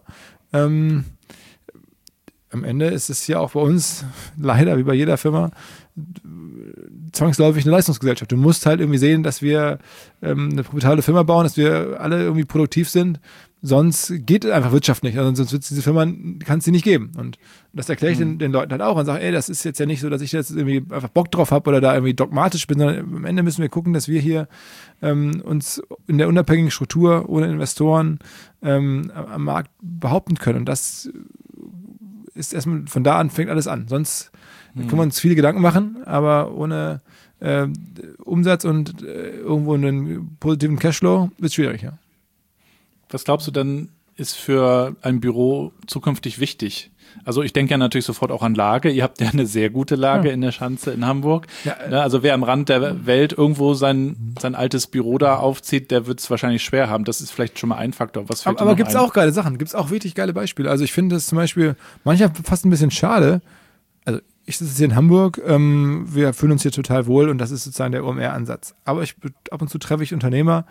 am Ende ist es ja auch bei uns, leider wie bei jeder Firma, zwangsläufig eine Leistungsgesellschaft. Du musst halt irgendwie sehen, dass wir eine profitable Firma bauen, dass wir alle irgendwie produktiv sind. sonst geht einfach Wirtschaft nicht. Also sonst wird diese Firma, kann es sie nicht geben. Und das erkläre ich den Leuten halt auch und sage, das ist jetzt ja nicht so, dass ich jetzt irgendwie einfach Bock drauf habe oder da irgendwie dogmatisch bin, sondern am Ende müssen wir gucken, dass wir hier uns in der unabhängigen Struktur ohne Investoren am Markt behaupten können. Und das ist erstmal, von da an fängt alles an. Sonst können wir uns viele Gedanken machen, aber ohne Umsatz und irgendwo einen positiven Cashflow wird es schwierig, ja. Was glaubst du denn, ist für ein Büro zukünftig wichtig? Also ich denke ja natürlich sofort auch an Lage. Ihr habt ja eine sehr gute Lage in der Schanze in Hamburg. Ja, also wer am Rand der Welt irgendwo sein altes Büro da aufzieht, der wird es wahrscheinlich schwer haben. Das ist vielleicht schon mal ein Faktor. Was fällt aber gibt es auch geile Sachen, gibt es auch wirklich geile Beispiele. Also ich finde es zum Beispiel manchmal fast ein bisschen schade. Also ich sitze hier in Hamburg, wir fühlen uns hier total wohl und das ist sozusagen der OMR-Ansatz. Aber ab und zu treffe ich Unternehmer.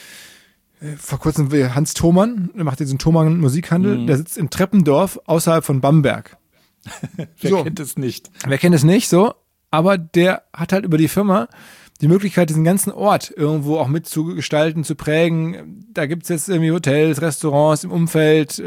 Vor kurzem Hans Thomann, der macht diesen Thomann Musikhandel, der sitzt in Treppendorf außerhalb von Bamberg. Wer kennt es nicht? Wer kennt es nicht, so. Aber der hat halt über die Firma die Möglichkeit, diesen ganzen Ort irgendwo auch mitzugestalten, zu prägen. Da gibt's jetzt irgendwie Hotels, Restaurants im Umfeld,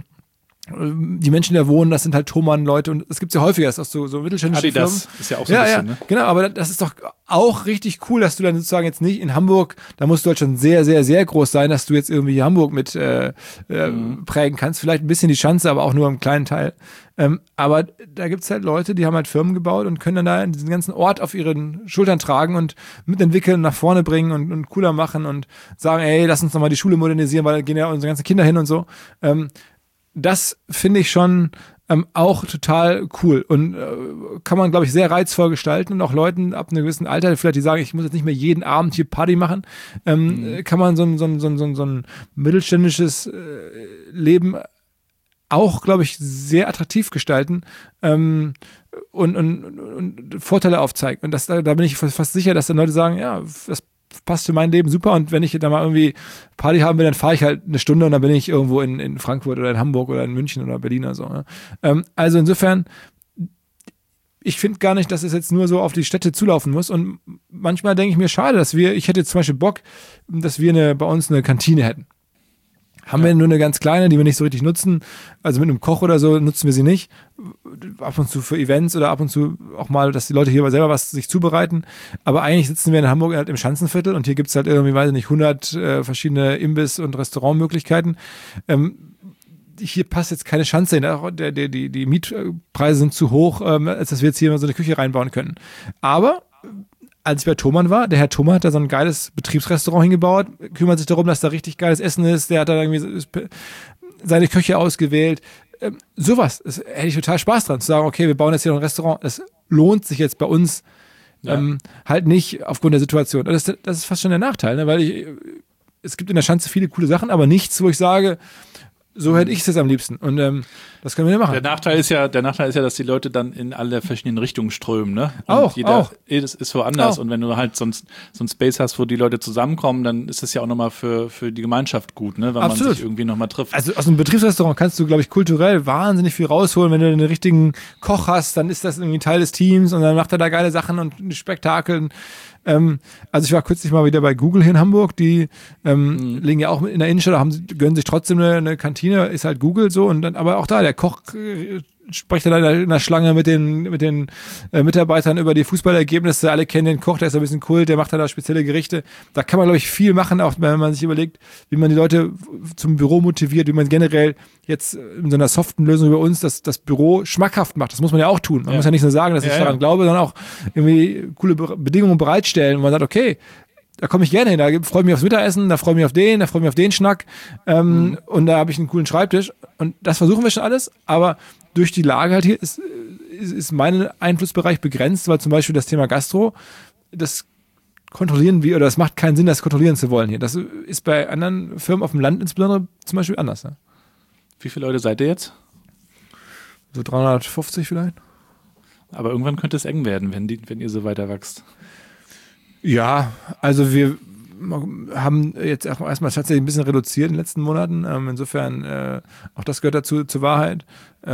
die Menschen, die da wohnen, das sind halt Thomann-Leute und es gibt ja häufiger, das ist auch so mittelständische Adidas Firmen. Ist ja auch so ein bisschen, ne? Genau, aber das ist doch auch richtig cool, dass du dann sozusagen jetzt nicht in Hamburg, da musst du halt schon sehr, sehr, sehr groß sein, dass du jetzt irgendwie Hamburg mit prägen kannst. Vielleicht ein bisschen die Schanze, aber auch nur im kleinen Teil. Aber da gibt's halt Leute, die haben halt Firmen gebaut und können dann da diesen ganzen Ort auf ihren Schultern tragen und mitentwickeln, nach vorne bringen und cooler machen und sagen, lass uns nochmal die Schule modernisieren, weil da gehen ja unsere ganzen Kinder hin und so. Das finde ich schon auch total cool und kann man, glaube ich, sehr reizvoll gestalten und auch Leuten ab einem gewissen Alter, vielleicht die sagen, ich muss jetzt nicht mehr jeden Abend hier Party machen, kann man so ein mittelständisches Leben auch, glaube ich, sehr attraktiv gestalten und Vorteile aufzeigen. Und da bin ich fast sicher, dass dann Leute sagen, ja, das passt für mein Leben super und wenn ich da mal irgendwie Party haben will, dann fahre ich halt eine Stunde und dann bin ich irgendwo in Frankfurt oder in Hamburg oder in München oder Berlin oder so. Ne? Also insofern, ich finde gar nicht, dass es jetzt nur so auf die Städte zulaufen muss und manchmal denke ich mir, schade, ich hätte zum Beispiel Bock, dass wir bei uns eine Kantine hätten. Haben wir nur eine ganz kleine, die wir nicht so richtig nutzen. Also mit einem Koch oder so nutzen wir sie nicht. Ab und zu für Events oder ab und zu auch mal, dass die Leute hier selber was sich zubereiten. Aber eigentlich sitzen wir in Hamburg halt im Schanzenviertel und hier gibt's halt irgendwie, weiß ich nicht, 100 verschiedene Imbiss- und Restaurantmöglichkeiten. Hier passt jetzt keine Schanze hin. Die Mietpreise sind zu hoch, als dass wir jetzt hier mal so eine Küche reinbauen können. Aber als ich bei Thomann war, der Herr Thomann hat da so ein geiles Betriebsrestaurant hingebaut, kümmert sich darum, dass da richtig geiles Essen ist, der hat da irgendwie seine Köche ausgewählt. Sowas, das hätte ich total Spaß dran, zu sagen, okay, wir bauen jetzt hier noch ein Restaurant, das lohnt sich jetzt bei uns halt nicht aufgrund der Situation. Das ist fast schon der Nachteil, ne? Weil es gibt in der Schanze viele coole Sachen, aber nichts, wo ich sage, so hätte ich es jetzt am liebsten. Und das können wir nicht machen. Der Nachteil ist ja, dass die Leute dann in alle verschiedenen Richtungen strömen, ne? Und auch. Das ist woanders. Auch. Und wenn du halt so ein Space hast, wo die Leute zusammenkommen, dann ist das ja auch nochmal für die Gemeinschaft gut, ne? Wenn Absolut. Man sich irgendwie nochmal trifft. Also aus einem Betriebsrestaurant kannst du, glaube ich, kulturell wahnsinnig viel rausholen. Wenn du den richtigen Koch hast, dann ist das irgendwie Teil des Teams und dann macht er da geile Sachen und Spektakel. Also ich war kürzlich mal wieder bei Google hier in Hamburg, die liegen ja auch in der Innenstadt, gönnen sich trotzdem eine Kantine, ist halt Google so und dann, aber auch da, der Koch spricht dann in der Schlange mit den Mitarbeitern über die Fußballergebnisse, alle kennen den Koch, der ist ein bisschen Kult, der macht da spezielle Gerichte. Da kann man, glaube ich, viel machen, auch wenn man sich überlegt, wie man die Leute zum Büro motiviert, wie man generell jetzt in so einer soften Lösung über uns das Büro schmackhaft macht. Das muss man ja auch tun. Man muss ja nicht nur sagen, dass ich daran glaube, sondern auch irgendwie coole Bedingungen bereitstellen. Und man sagt, okay, da komme ich gerne hin, da freue ich mich aufs Mittagessen, da freue ich mich auf den Schnack und da habe ich einen coolen Schreibtisch und das versuchen wir schon alles, aber durch die Lage halt hier ist mein Einflussbereich begrenzt, weil zum Beispiel das Thema Gastro, das kontrollieren wir, oder das macht keinen Sinn, das kontrollieren zu wollen hier. Das ist bei anderen Firmen auf dem Land insbesondere zum Beispiel anders. Ne? Wie viele Leute seid ihr jetzt? So 350 vielleicht. Aber irgendwann könnte es eng werden, wenn ihr so weiter wächst. Ja, also wir haben jetzt erstmal tatsächlich ein bisschen reduziert in den letzten Monaten. Insofern, auch das gehört dazu zur Wahrheit.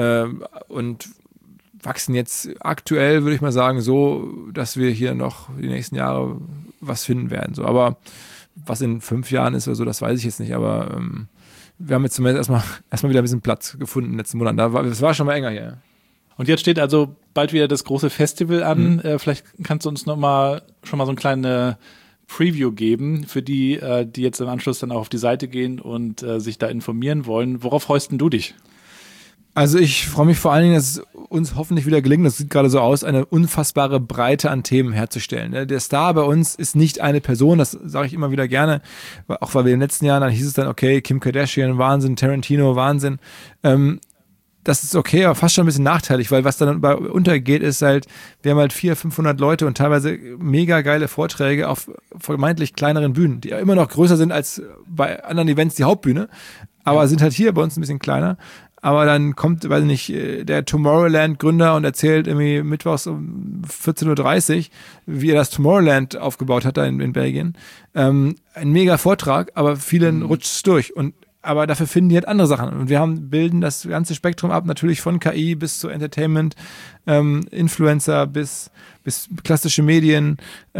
Und wachsen jetzt aktuell, würde ich mal sagen, so, dass wir hier noch die nächsten Jahre was finden werden. So, aber was in 5 Jahren ist oder so, das weiß ich jetzt nicht. Aber wir haben jetzt zumindest erstmal wieder ein bisschen Platz gefunden in den letzten Monaten. Das war schon mal enger hier. Ja. Und jetzt steht also bald wieder das große Festival an. Vielleicht kannst du uns schon mal so eine kleine Preview geben für die, die jetzt im Anschluss dann auch auf die Seite gehen und sich da informieren wollen. Worauf freust denn du dich? Also ich freue mich vor allen Dingen, dass es uns hoffentlich wieder gelingt, das sieht gerade so aus, eine unfassbare Breite an Themen herzustellen. Der Star bei uns ist nicht eine Person, das sage ich immer wieder gerne, auch weil wir in den letzten Jahren, dann hieß es dann, okay, Kim Kardashian, Wahnsinn, Tarantino, Wahnsinn. Das ist okay, aber fast schon ein bisschen nachteilig, weil was dann bei untergeht, ist halt, wir haben halt 400-500 Leute und teilweise mega geile Vorträge auf vermeintlich kleineren Bühnen, die immer noch größer sind als bei anderen Events die Hauptbühne, aber sind halt hier bei uns ein bisschen kleiner. Aber dann kommt, weiß nicht, der Tomorrowland-Gründer und erzählt irgendwie mittwochs um 14.30 Uhr, wie er das Tomorrowland aufgebaut hat da in Belgien. Ein mega Vortrag, aber vielen rutscht es durch. Aber dafür finden die halt andere Sachen. Und wir bilden das ganze Spektrum ab, natürlich von KI bis zu Entertainment, Influencer bis klassische Medien,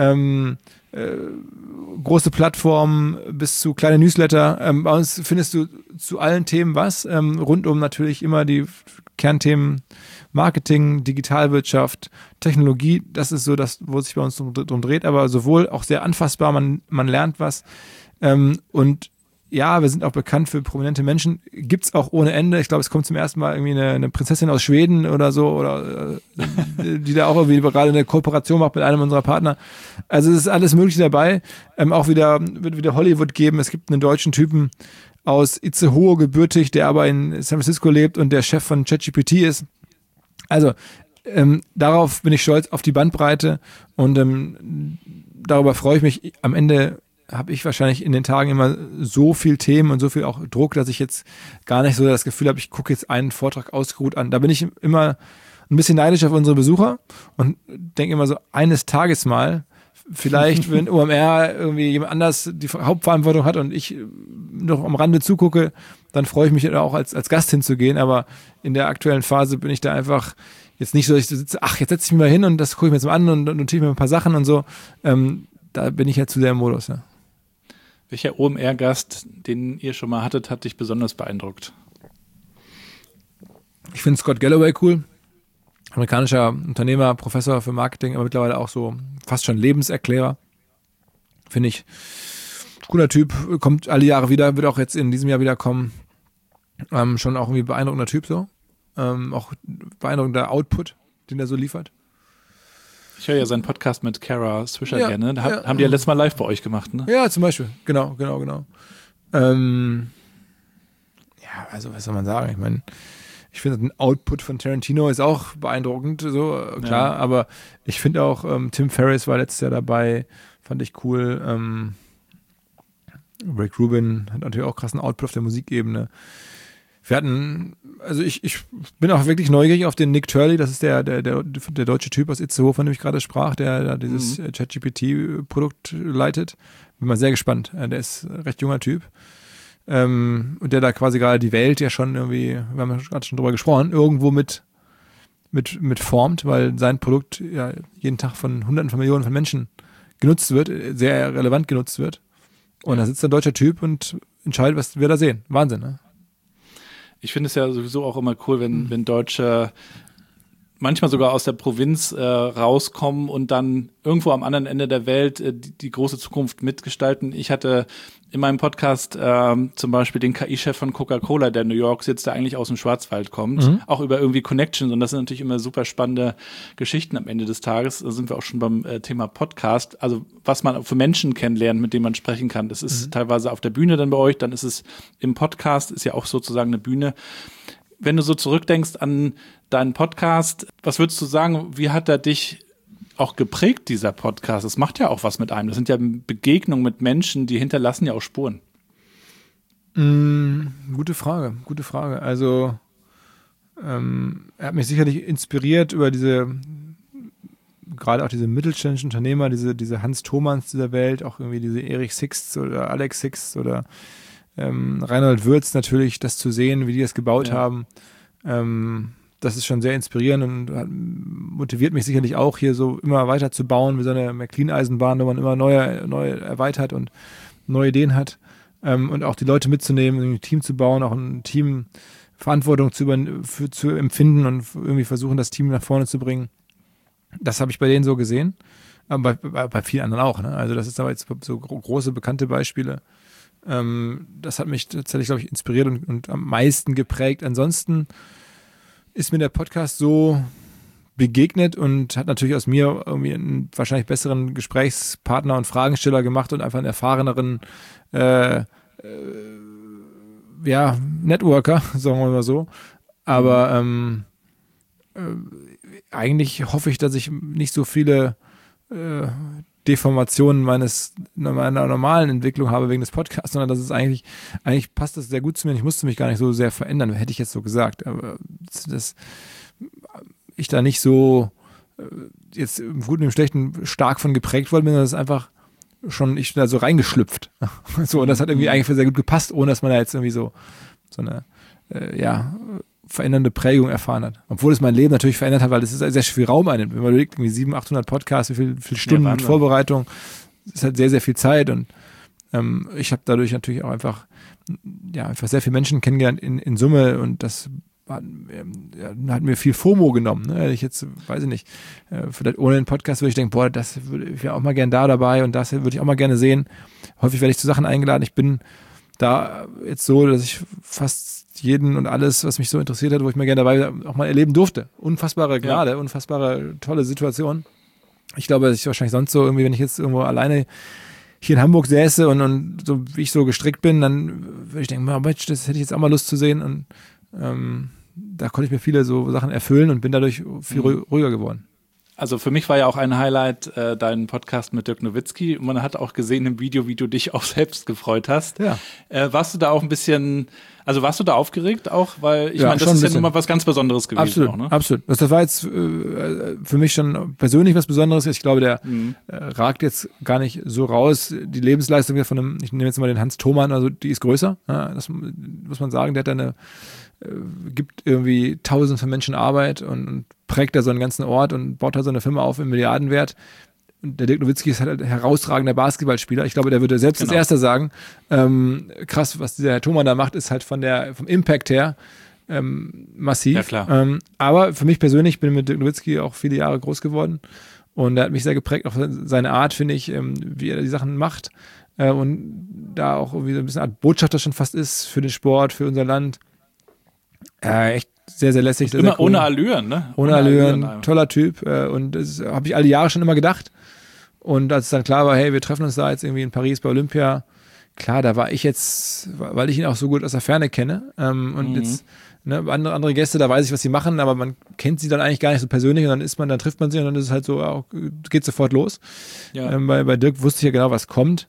große Plattformen bis zu kleine Newsletter. Bei uns findest du zu allen Themen was, rund um natürlich immer die Kernthemen Marketing, Digitalwirtschaft, Technologie. Das ist so das, wo es sich bei uns drum dreht, aber sowohl auch sehr anfassbar, man lernt was. Und ja, wir sind auch bekannt für prominente Menschen. Gibt's auch ohne Ende. Ich glaube, es kommt zum ersten Mal irgendwie eine Prinzessin aus Schweden oder so, oder die da auch irgendwie gerade eine Kooperation macht mit einem unserer Partner. Also es ist alles Mögliche dabei. Wird wieder Hollywood geben. Es gibt einen deutschen Typen aus Itzehoe gebürtig, der aber in San Francisco lebt und der Chef von ChatGPT ist. Also darauf bin ich stolz, auf die Bandbreite, und darüber freue ich mich. Am Ende habe ich wahrscheinlich in den Tagen immer so viel Themen und so viel auch Druck, dass ich jetzt gar nicht so das Gefühl habe, ich gucke jetzt einen Vortrag ausgeruht an. Da bin ich immer ein bisschen neidisch auf unsere Besucher und denke immer so, eines Tages mal, vielleicht, wenn OMR irgendwie jemand anders die Hauptverantwortung hat und ich noch am Rande zugucke, dann freue ich mich auch als Gast hinzugehen. Aber in der aktuellen Phase bin ich da einfach jetzt nicht so, dass ich sitze, jetzt setze ich mich mal hin und das gucke ich mir jetzt mal an und notiere mir ein paar Sachen und so. Da bin ich ja zu sehr im Modus, ja. Welcher OMR-Gast, den ihr schon mal hattet, hat dich besonders beeindruckt? Ich finde Scott Galloway cool. Amerikanischer Unternehmer, Professor für Marketing, aber mittlerweile auch so fast schon Lebenserklärer. Finde ich cooler Typ, kommt alle Jahre wieder, wird auch jetzt in diesem Jahr wieder kommen. Schon auch irgendwie beeindruckender Typ so. Auch beeindruckender Output, den er so liefert. Ich höre ja seinen Podcast mit Kara Swisher gerne. Haben die ja letztes Mal live bei euch gemacht, ne? Ja, zum Beispiel. Genau. Also was soll man sagen? Ich meine, ich finde, ein Output von Tarantino ist auch beeindruckend, so klar. Ja. Aber ich finde auch, Tim Ferriss war letztes Jahr dabei, fand ich cool. Rick Rubin hat natürlich auch krassen Output auf der Musikebene. Ich bin auch wirklich neugierig auf den Nick Turley, das ist der deutsche Typ aus Itzehoe, von dem ich gerade sprach, der dieses ChatGPT-Produkt leitet. Bin mal sehr gespannt. Der ist ein recht junger Typ. Und der da quasi gerade die Welt ja schon irgendwie, wir haben ja gerade schon drüber gesprochen, irgendwo mit formt, weil sein Produkt ja jeden Tag von Hunderten von Millionen von Menschen genutzt wird, sehr relevant genutzt wird. Und da sitzt ein deutscher Typ und entscheidet, was wir da sehen. Wahnsinn, ne? Ich finde es ja sowieso auch immer cool, wenn Deutsche manchmal sogar aus der Provinz rauskommen und dann irgendwo am anderen Ende der Welt die große Zukunft mitgestalten. Ich hatte in meinem Podcast zum Beispiel den KI-Chef von Coca-Cola, der in New York sitzt, der eigentlich aus dem Schwarzwald kommt, auch über irgendwie Connections, und das sind natürlich immer super spannende Geschichten am Ende des Tages. Da sind wir auch schon beim Thema Podcast, also was man für Menschen kennenlernt, mit denen man sprechen kann. Das ist teilweise auf der Bühne dann bei euch, dann ist es im Podcast, ist ja auch sozusagen eine Bühne. Wenn du so zurückdenkst an deinen Podcast, was würdest du sagen, wie hat er dich auch geprägt, dieser Podcast? Das macht ja auch was mit einem. Das sind ja Begegnungen mit Menschen, die hinterlassen ja auch Spuren. Gute Frage. Also er hat mich sicherlich inspiriert über gerade auch diese mittelständischen Unternehmer, diese Hans Thomans dieser Welt, auch irgendwie diese Erich Sixt oder Alex Sixt oder Reinhold Würz natürlich, das zu sehen, wie die das gebaut haben, das ist schon sehr inspirierend und motiviert mich sicherlich auch, hier so immer weiter zu bauen, wie so eine McLean-Eisenbahn, wo man immer neu erweitert und neue Ideen hat. und auch die Leute mitzunehmen, ein Team zu bauen, auch ein Team Verantwortung zu empfinden und irgendwie versuchen, das Team nach vorne zu bringen. Das habe ich bei denen so gesehen, aber bei vielen anderen auch. Ne? Also das ist aber jetzt so große, bekannte Beispiele. Das hat mich tatsächlich, glaube ich, inspiriert und am meisten geprägt. Ansonsten ist mir der Podcast so begegnet und hat natürlich aus mir irgendwie einen wahrscheinlich besseren Gesprächspartner und Fragensteller gemacht und einfach einen erfahreneren Networker, sagen wir mal so. Aber eigentlich hoffe ich, dass ich nicht so viele Deformationen meiner normalen Entwicklung habe wegen des Podcasts, sondern dass es eigentlich passt das sehr gut zu mir. Ich musste mich gar nicht so sehr verändern, hätte ich jetzt so gesagt. Aber dass ich da nicht so jetzt im Guten und im Schlechten stark von geprägt worden bin, sondern das ist einfach schon, ich bin da so reingeschlüpft. So, und das hat irgendwie eigentlich sehr gut gepasst, ohne dass man da jetzt irgendwie so eine verändernde Prägung erfahren hat. Obwohl es mein Leben natürlich verändert hat, weil es ist sehr viel Raum einnimmt. Wenn man überlegt, irgendwie 700, 800 Podcasts, wie viel Stunden mit Vorbereitung, das ist halt sehr, sehr viel Zeit und ich habe dadurch natürlich auch einfach sehr viele Menschen kennengelernt in Summe und das hat mir viel FOMO genommen. Ne? Ich jetzt, weiß ich nicht, vielleicht ohne den Podcast würde ich denken, boah, das würde ich ja auch mal gerne da dabei und das würde ich auch mal gerne sehen. Häufig werde ich zu Sachen eingeladen. Ich bin da jetzt so, dass ich fast jeden und alles, was mich so interessiert hat, wo ich mal gerne dabei auch mal erleben durfte. Unfassbare Gnade, unfassbare tolle Situation. Ich glaube, dass ich wahrscheinlich sonst so irgendwie, wenn ich jetzt irgendwo alleine hier in Hamburg säße und so wie ich so gestrickt bin, dann würde ich denken, Mensch, das hätte ich jetzt auch mal Lust zu sehen und da konnte ich mir viele so Sachen erfüllen und bin dadurch viel ruhiger geworden. Also für mich war ja auch ein Highlight dein Podcast mit Dirk Nowitzki. Man hat auch gesehen im Video, wie du dich auch selbst gefreut hast. Ja. Warst du da auch ein bisschen, also warst du da aufgeregt auch? Weil ich meine, das ist ja nun mal was ganz Besonderes gewesen. Absolut, auch, ne? Absolut. Das war jetzt für mich schon persönlich was Besonderes. Ich glaube, der ragt jetzt gar nicht so raus. Die Lebensleistung von einem, ich nehme jetzt mal den Hans Thomann, also die ist größer. Ja, das muss man sagen. Der hat gibt irgendwie Tausenden von Menschen Arbeit und prägt da so einen ganzen Ort und baut da so eine Firma auf im Milliardenwert. Und der Dirk Nowitzki ist halt ein herausragender Basketballspieler. Ich glaube, der würde selbst als Erster sagen, krass, was dieser Herr Thomann da macht, ist halt vom Impact her massiv. Ja, klar. Aber für mich persönlich, ich bin mit Dirk Nowitzki auch viele Jahre groß geworden und er hat mich sehr geprägt, auch seine Art, finde ich, wie er die Sachen macht und da auch irgendwie so ein bisschen eine Art Botschafter schon fast ist für den Sport, für unser Land. Echt sehr, sehr lässig. Sehr, immer sehr cool. Ohne Allüren, ne? Ohne Allüren, toller Typ. Und das habe ich alle Jahre schon immer gedacht. Und als dann klar war, hey, wir treffen uns da jetzt irgendwie in Paris bei Olympia, klar, da war ich jetzt, weil ich ihn auch so gut aus der Ferne kenne. Und jetzt andere Gäste, da weiß ich, was sie machen, aber man kennt sie dann eigentlich gar nicht so persönlich und dann trifft man sie und dann ist es halt so, geht sofort los. Ja. Bei Dirk wusste ich ja genau, was kommt.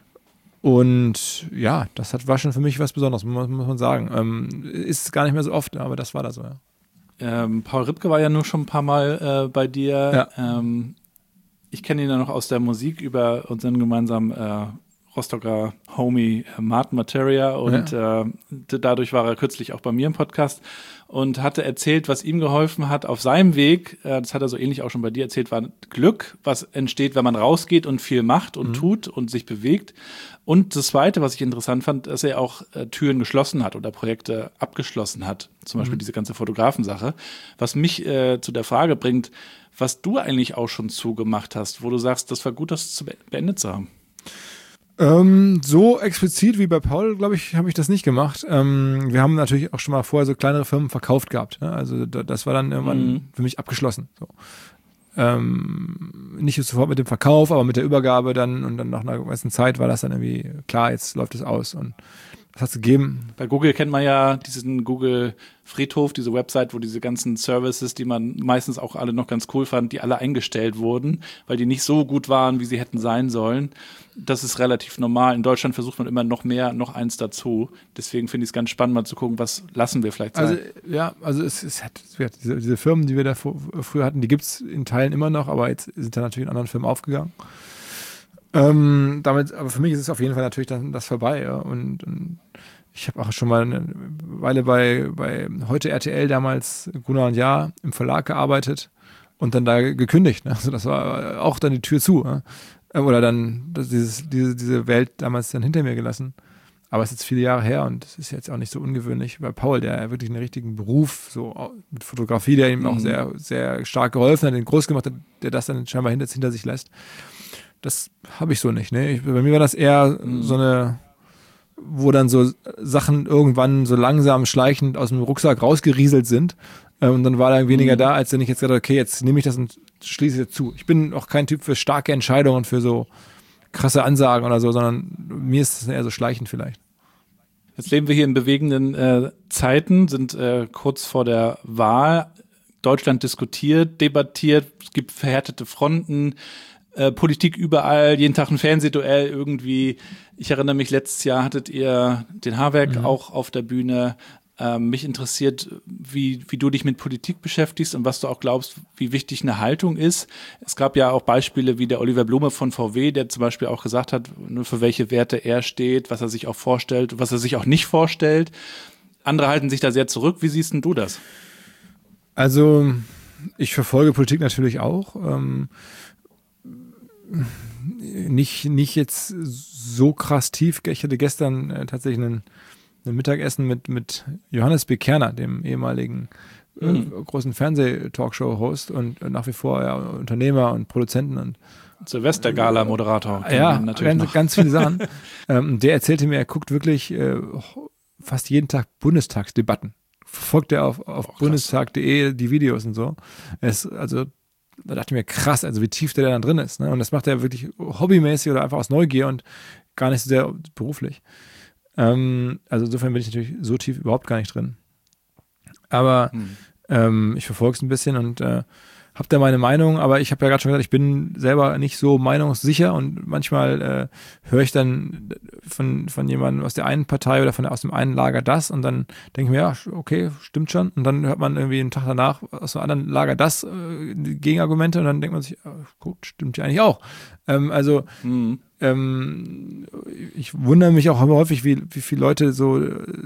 Und ja, war schon für mich was Besonderes, muss man sagen. Ist gar nicht mehr so oft, aber das war da so, ja. Paul Ripke war ja nur schon ein paar Mal bei dir. Ja. Ich kenne ihn ja noch aus der Musik über unseren gemeinsamen Rostocker Homie Martin Materia und dadurch war er kürzlich auch bei mir im Podcast und hatte erzählt, was ihm geholfen hat auf seinem Weg, das hat er so ähnlich auch schon bei dir erzählt, war Glück, was entsteht, wenn man rausgeht und viel macht und tut und sich bewegt. Und das Zweite, was ich interessant fand, dass er auch Türen geschlossen hat oder Projekte abgeschlossen hat, zum Beispiel diese ganze Fotografensache, was mich zu der Frage bringt, was du eigentlich auch schon zugemacht hast, wo du sagst, das war gut, das beendet zu haben. So explizit wie bei Paul, glaube ich, habe ich das nicht gemacht. Wir haben natürlich auch schon mal vorher so kleinere Firmen verkauft gehabt. Ne? Also das war dann irgendwann für mich abgeschlossen. So. Nicht sofort mit dem Verkauf, aber mit der Übergabe dann und dann nach einer gewissen Zeit war das dann irgendwie klar, jetzt läuft es aus und das hat es gegeben. Bei Google kennt man ja diesen Google Friedhof, diese Website, wo diese ganzen Services, die man meistens auch alle noch ganz cool fand, die alle eingestellt wurden, weil die nicht so gut waren, wie sie hätten sein sollen. Das ist relativ normal. In Deutschland versucht man immer noch eins dazu. Deswegen finde ich es ganz spannend, mal zu gucken, was lassen wir vielleicht sein. Also es hat diese Firmen, die wir da früher hatten, die gibt es in Teilen immer noch, aber jetzt sind da natürlich in anderen Firmen aufgegangen. Aber für mich ist es auf jeden Fall natürlich dann das vorbei. Ja. Und ich habe auch schon mal eine Weile bei heute RTL damals Gunnar und Jahr im Verlag gearbeitet und dann da gekündigt. Ne? Also das war auch dann die Tür zu. Ja. Oder dann diese Welt damals dann hinter mir gelassen. Aber es ist jetzt viele Jahre her und es ist jetzt auch nicht so ungewöhnlich bei Paul, der wirklich einen richtigen Beruf, so mit Fotografie, der ihm auch sehr, sehr stark geholfen hat, den groß gemacht hat, der das dann scheinbar hinter sich lässt. Das habe ich so nicht. Ne? Bei mir war das eher so eine, wo dann so Sachen irgendwann so langsam schleichend aus dem Rucksack rausgerieselt sind. Und dann war da weniger da, als wenn ich jetzt gesagt habe, okay, jetzt nehme ich das und schließe jetzt zu. Ich bin auch kein Typ für starke Entscheidungen und für so krasse Ansagen oder so, sondern mir ist es eher so schleichend vielleicht. Jetzt leben wir hier in bewegenden Zeiten, sind kurz vor der Wahl. Deutschland diskutiert, debattiert, es gibt verhärtete Fronten, Politik überall, jeden Tag ein Fernsehduell irgendwie. Ich erinnere mich, letztes Jahr hattet ihr den Habeck auch auf der Bühne. Mich interessiert, wie du dich mit Politik beschäftigst und was du auch glaubst, wie wichtig eine Haltung ist. Es gab ja auch Beispiele wie der Oliver Blume von VW, der zum Beispiel auch gesagt hat, nur für welche Werte er steht, was er sich auch vorstellt, was er sich auch nicht vorstellt. Andere halten sich da sehr zurück. Wie siehst denn du das? Also ich verfolge Politik natürlich auch. Nicht jetzt so krass tief. Ich hatte gestern tatsächlich ein Mittagessen mit Johannes B. Kerner, dem ehemaligen großen Fernseh-Talkshow-Host und nach wie vor Unternehmer und Produzenten und Silvester-Gala-Moderator. Ja, ganz viele Sachen. Der erzählte mir, er guckt wirklich fast jeden Tag Bundestagsdebatten. Verfolgt er auf bundestag.de die Videos und so. Da dachte ich mir, krass, also wie tief der dann drin ist. Ne? Und das macht er wirklich hobbymäßig oder einfach aus Neugier und gar nicht so sehr beruflich. Also insofern bin ich natürlich so tief überhaupt gar nicht drin. Aber ich verfolge es ein bisschen und habe da meine Meinung, aber ich habe ja gerade schon gesagt, ich bin selber nicht so meinungssicher und manchmal höre ich dann von jemandem aus der einen Partei oder aus dem einen Lager das und dann denke ich mir, ja, okay, stimmt schon. Und dann hört man irgendwie einen Tag danach aus dem anderen Lager das, die Gegenargumente und dann denkt man sich, gut, stimmt ja eigentlich auch. Ich wundere mich auch häufig, wie viele Leute so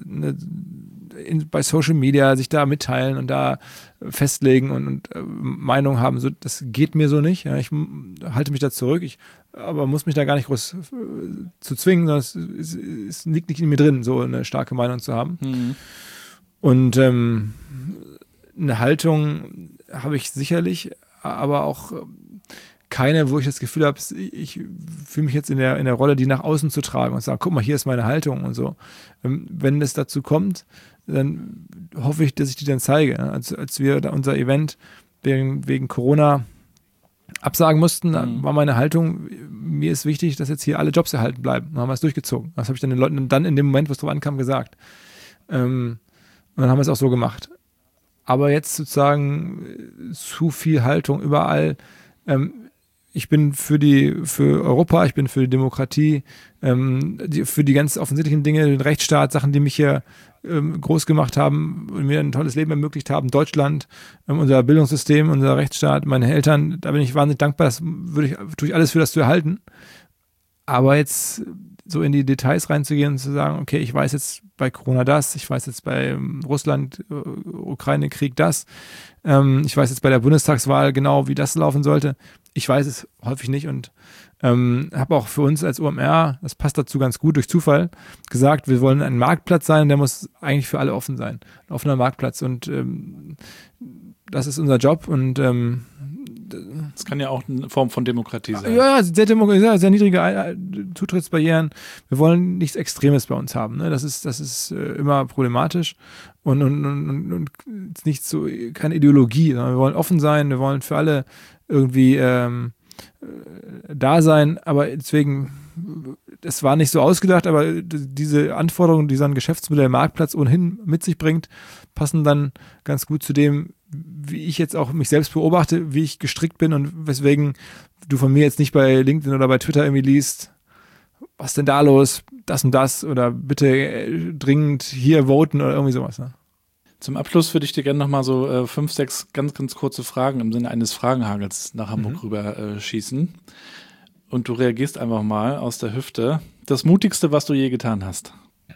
bei Social Media sich da mitteilen und da festlegen und Meinung haben. So, das geht mir so nicht. Ja, ich halte mich da zurück, aber muss mich da gar nicht groß zu zwingen, sondern es liegt nicht in mir drin, so eine starke Meinung zu haben. Und eine Haltung habe ich sicherlich, aber auch keine, wo ich das Gefühl habe, ich fühle mich jetzt in der Rolle, die nach außen zu tragen und sagen, guck mal, hier ist meine Haltung und so. Wenn es dazu kommt, dann hoffe ich, dass ich die dann zeige. Als wir da unser Event wegen Corona absagen mussten, war meine Haltung, mir ist wichtig, dass jetzt hier alle Jobs erhalten bleiben. Dann haben wir es durchgezogen. Das habe ich dann den Leuten dann in dem Moment, wo es drauf ankam, gesagt. Und dann haben wir es auch so gemacht. Aber jetzt sozusagen zu viel Haltung überall. Ich bin für Europa, ich bin für die Demokratie, für die ganz offensichtlichen Dinge, den Rechtsstaat, Sachen, die mich hier groß gemacht haben und mir ein tolles Leben ermöglicht haben. Deutschland, unser Bildungssystem, unser Rechtsstaat, meine Eltern, da bin ich wahnsinnig dankbar, tue ich alles für das zu erhalten. Aber jetzt so in die Details reinzugehen und zu sagen, okay, ich weiß jetzt bei Corona das, ich weiß jetzt bei Russland, Ukraine-Krieg das, ich weiß jetzt bei der Bundestagswahl genau, wie das laufen sollte. Ich weiß es häufig nicht und habe auch für uns als OMR, das passt dazu ganz gut durch Zufall, gesagt, wir wollen ein Marktplatz sein, der muss eigentlich für alle offen sein. Ein offener Marktplatz und das ist unser Job und das kann ja auch eine Form von Demokratie sein. Ja, sehr niedrige Zutrittsbarrieren. Wir wollen nichts Extremes bei uns haben. Ne? Das ist immer problematisch und nicht so, keine Ideologie, sondern wir wollen offen sein, wir wollen für alle irgendwie da sein, aber deswegen, das war nicht so ausgedacht, aber diese Anforderungen, die so ein Geschäftsmodell Marktplatz ohnehin mit sich bringt, passen dann ganz gut zu dem, wie ich jetzt auch mich selbst beobachte, wie ich gestrickt bin und weswegen du von mir jetzt nicht bei LinkedIn oder bei Twitter irgendwie liest, was denn da los, das und das oder bitte dringend hier voten oder irgendwie sowas. Ne? Zum Abschluss würde ich dir gerne nochmal so 5, 6 ganz, ganz kurze Fragen im Sinne eines Fragenhagels nach Hamburg rüber schießen. Und du reagierst einfach mal aus der Hüfte. Das Mutigste, was du je getan hast?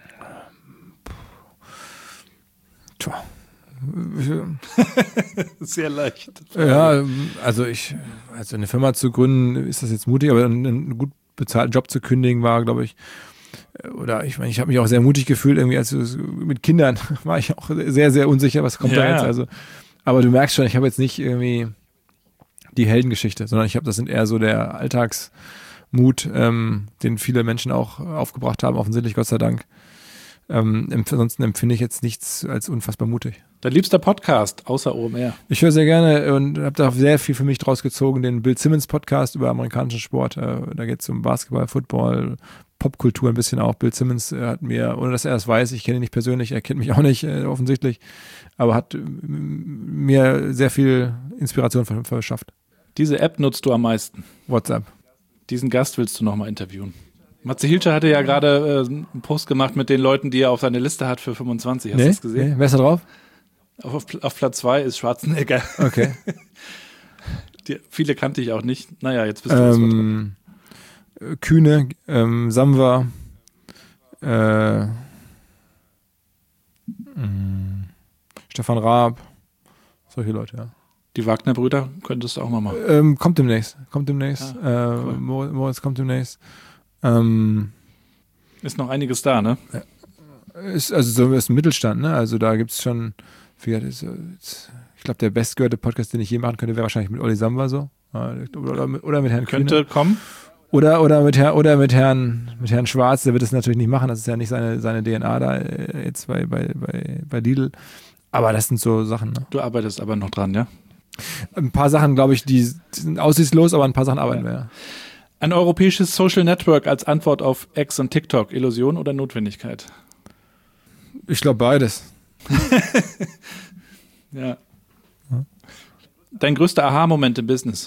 Tja. Sehr leicht. Ja, also eine Firma zu gründen, ist das jetzt mutig, aber einen gut bezahlten Job zu kündigen war, glaube ich, oder ich meine, ich habe mich auch sehr mutig gefühlt, irgendwie mit Kindern war ich auch sehr, sehr unsicher, was kommt da jetzt. Also, aber du merkst schon, ich habe jetzt nicht irgendwie die Heldengeschichte, sondern das sind eher so der Alltagsmut, den viele Menschen auch aufgebracht haben, offensichtlich, Gott sei Dank. Ansonsten empfinde ich jetzt nichts als unfassbar mutig. Dein liebster Podcast, außer OMR? Ich höre sehr gerne und habe da sehr viel für mich draus gezogen, den Bill Simmons Podcast über amerikanischen Sport. Da geht es um Basketball, Football, Popkultur ein bisschen auch. Bill Simmons hat mir, ohne dass er es weiß, ich kenne ihn nicht persönlich, er kennt mich auch nicht offensichtlich, aber hat mir sehr viel Inspiration verschafft. Diese App nutzt du am meisten? WhatsApp. Diesen Gast willst du nochmal interviewen? Matze Hilscher hatte ja gerade einen Post gemacht mit den Leuten, die er auf seine Liste hat für 25. Hast du das gesehen? Nee. Wer ist da drauf? Auf Platz 2 ist Schwarzenegger. Okay. Viele kannte ich auch nicht. Naja, jetzt bist du das. Kühne, Samwer, Stefan Raab, solche Leute, ja. Die Wagner-Brüder könntest du auch mal machen. Kommt demnächst. Cool. Moritz kommt demnächst. Ist noch einiges da, ne? Ist ein Mittelstand, ne? Also da gibt es schon, ich glaube, der bestgehörte Podcast, den ich je machen könnte, wäre wahrscheinlich mit Olli Samba so. Oder mit Herrn Könnte Kühne. Kommen. Oder mit Herrn Schwarz, der wird es natürlich nicht machen, das ist ja nicht seine DNA da jetzt bei Lidl. Aber das sind so Sachen, ne? Du arbeitest aber noch dran, ja? Ein paar Sachen, glaube ich, die sind aussichtslos, aber ein paar Sachen arbeiten wir, ja. Ein europäisches Social Network als Antwort auf X und TikTok, Illusion oder Notwendigkeit? Ich glaube beides. Ja. Dein größter Aha-Moment im Business?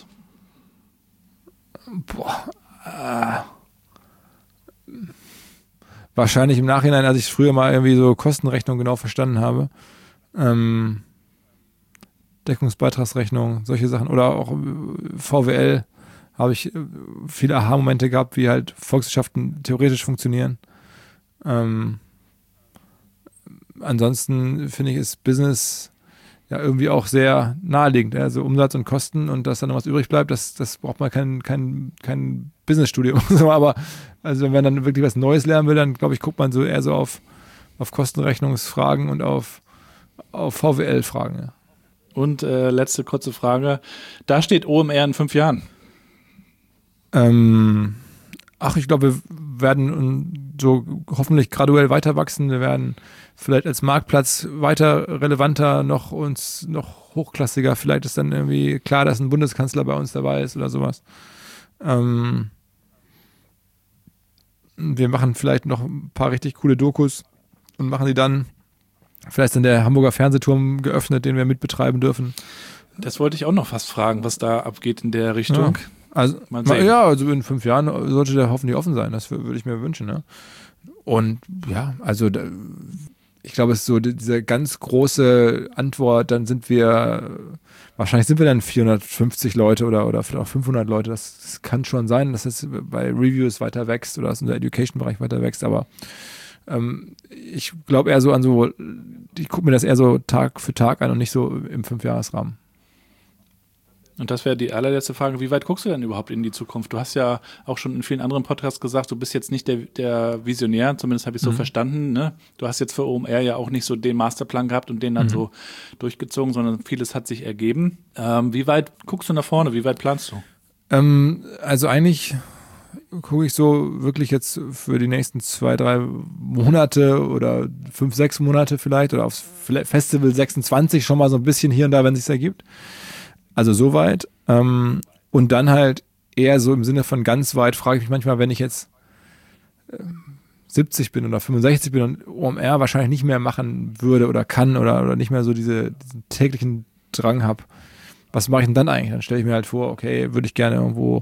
Wahrscheinlich im Nachhinein, als ich früher mal irgendwie so Kostenrechnung genau verstanden habe. Deckungsbeitragsrechnung, solche Sachen. Oder auch VWL habe ich viele Aha-Momente gehabt, wie halt Volkswirtschaften theoretisch funktionieren. Ansonsten finde ich, ist Business ja irgendwie auch sehr naheliegend. Also Umsatz und Kosten und dass dann noch was übrig bleibt, das braucht man kein Businessstudium. Aber also wenn man dann wirklich was Neues lernen will, dann glaube ich, guckt man so eher so auf Kostenrechnungsfragen und auf VWL-Fragen. Ja. Und letzte kurze Frage. Da steht OMR in 5 Jahren. Ich glaube, wir werden so hoffentlich graduell weiter wachsen. Wir werden vielleicht als Marktplatz weiter relevanter, noch hochklassiger. Vielleicht ist dann irgendwie klar, dass ein Bundeskanzler bei uns dabei ist oder sowas. Wir machen vielleicht noch ein paar richtig coole Dokus und machen die dann. Vielleicht ist dann der Hamburger Fernsehturm geöffnet, den wir mitbetreiben dürfen. Das wollte ich auch noch fast fragen, was da abgeht in der Richtung. Ja. Also in 5 Jahren sollte der hoffentlich offen sein. Das würde ich mir wünschen. Ne? Und ja, also ich glaube, es ist so diese ganz große Antwort, wahrscheinlich sind wir dann 450 Leute oder vielleicht auch 500 Leute. Das kann schon sein, dass es bei Reviews weiter wächst oder dass unser Education-Bereich weiter wächst, aber ich glaube eher so ich gucke mir das eher so Tag für Tag an und nicht so im 5-Jahres-Rahmen. Und das wäre die allerletzte Frage, wie weit guckst du denn überhaupt in die Zukunft? Du hast ja auch schon in vielen anderen Podcasts gesagt, du bist jetzt nicht der Visionär, zumindest habe ich es so verstanden. Ne? Du hast jetzt für OMR ja auch nicht so den Masterplan gehabt und den dann so durchgezogen, sondern vieles hat sich ergeben. Wie weit guckst du nach vorne? Wie weit planst du? Also eigentlich gucke ich so wirklich jetzt für die nächsten 2-3 Monate oder 5-6 Monate vielleicht oder aufs Festival 26 schon mal so ein bisschen hier und da, wenn es sich ergibt. Also soweit. Und dann halt eher so im Sinne von ganz weit, frage ich mich manchmal, wenn ich jetzt 70 bin oder 65 bin und OMR wahrscheinlich nicht mehr machen würde oder kann oder nicht mehr so diesen täglichen Drang habe, was mache ich denn dann eigentlich? Dann stelle ich mir halt vor, okay, würde ich gerne irgendwo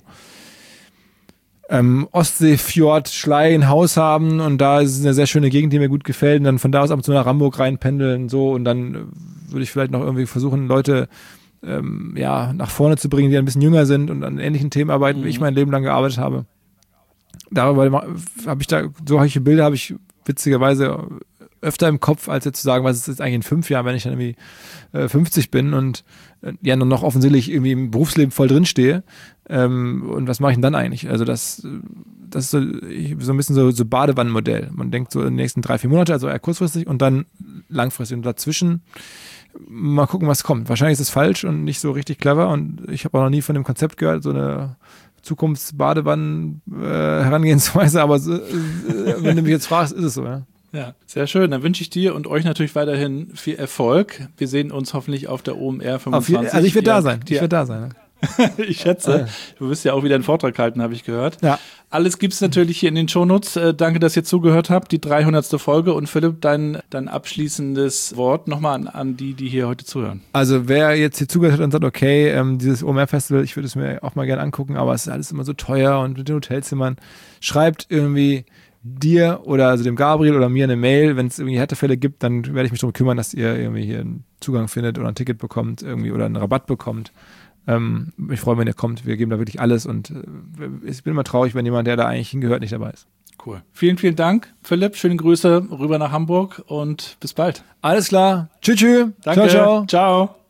Ostseefjord, Schlei ein Haus haben und da ist eine sehr schöne Gegend, die mir gut gefällt und dann von da aus ab und zu nach Hamburg reinpendeln so und dann würde ich vielleicht noch irgendwie versuchen, Leute nach vorne zu bringen, die ein bisschen jünger sind und an ähnlichen Themen arbeiten, wie ich mein Leben lang gearbeitet habe. Darüber habe ich solche Bilder habe ich witzigerweise öfter im Kopf, als jetzt zu sagen, was ist jetzt eigentlich in 5 Jahren, wenn ich dann irgendwie 50 bin und ja noch offensichtlich irgendwie im Berufsleben voll drin stehe. Und was mache ich denn dann eigentlich? Also das das ist so ein bisschen so Badewannenmodell. Man denkt so in den nächsten 3-4 Monate, also eher kurzfristig und dann langfristig. Und dazwischen mal gucken, was kommt. Wahrscheinlich ist es falsch und nicht so richtig clever und ich habe auch noch nie von dem Konzept gehört, so eine Zukunftsbadewannen-Herangehensweise, aber wenn du mich jetzt fragst, ist es so, ja. Ja, sehr schön. Dann wünsche ich dir und euch natürlich weiterhin viel Erfolg. Wir sehen uns hoffentlich auf der OMR 25. Also ich werde da sein. Ja. Ich schätze, du wirst ja auch wieder einen Vortrag halten, habe ich gehört. Ja. Alles gibt's natürlich hier in den Shownotes. Danke, dass ihr zugehört habt. Die 300. Folge. Und Philipp, dein abschließendes Wort nochmal an die hier heute zuhören. Also wer jetzt hier zugehört hat und sagt, okay, dieses OMR-Festival, ich würde es mir auch mal gerne angucken, aber es ist alles immer so teuer und mit den Hotelzimmern, schreibt irgendwie dir oder also dem Gabriel oder mir eine Mail, wenn es irgendwie Härtefälle gibt, dann werde ich mich darum kümmern, dass ihr irgendwie hier einen Zugang findet oder ein Ticket bekommt irgendwie oder einen Rabatt bekommt. Ich freue mich, wenn ihr kommt. Wir geben da wirklich alles und ich bin immer traurig, wenn jemand, der da eigentlich hingehört, nicht dabei ist. Cool. Vielen, vielen Dank, Philipp. Schöne Grüße rüber nach Hamburg und bis bald. Alles klar. Tschüss. Danke. Ciao, ciao. Ciao.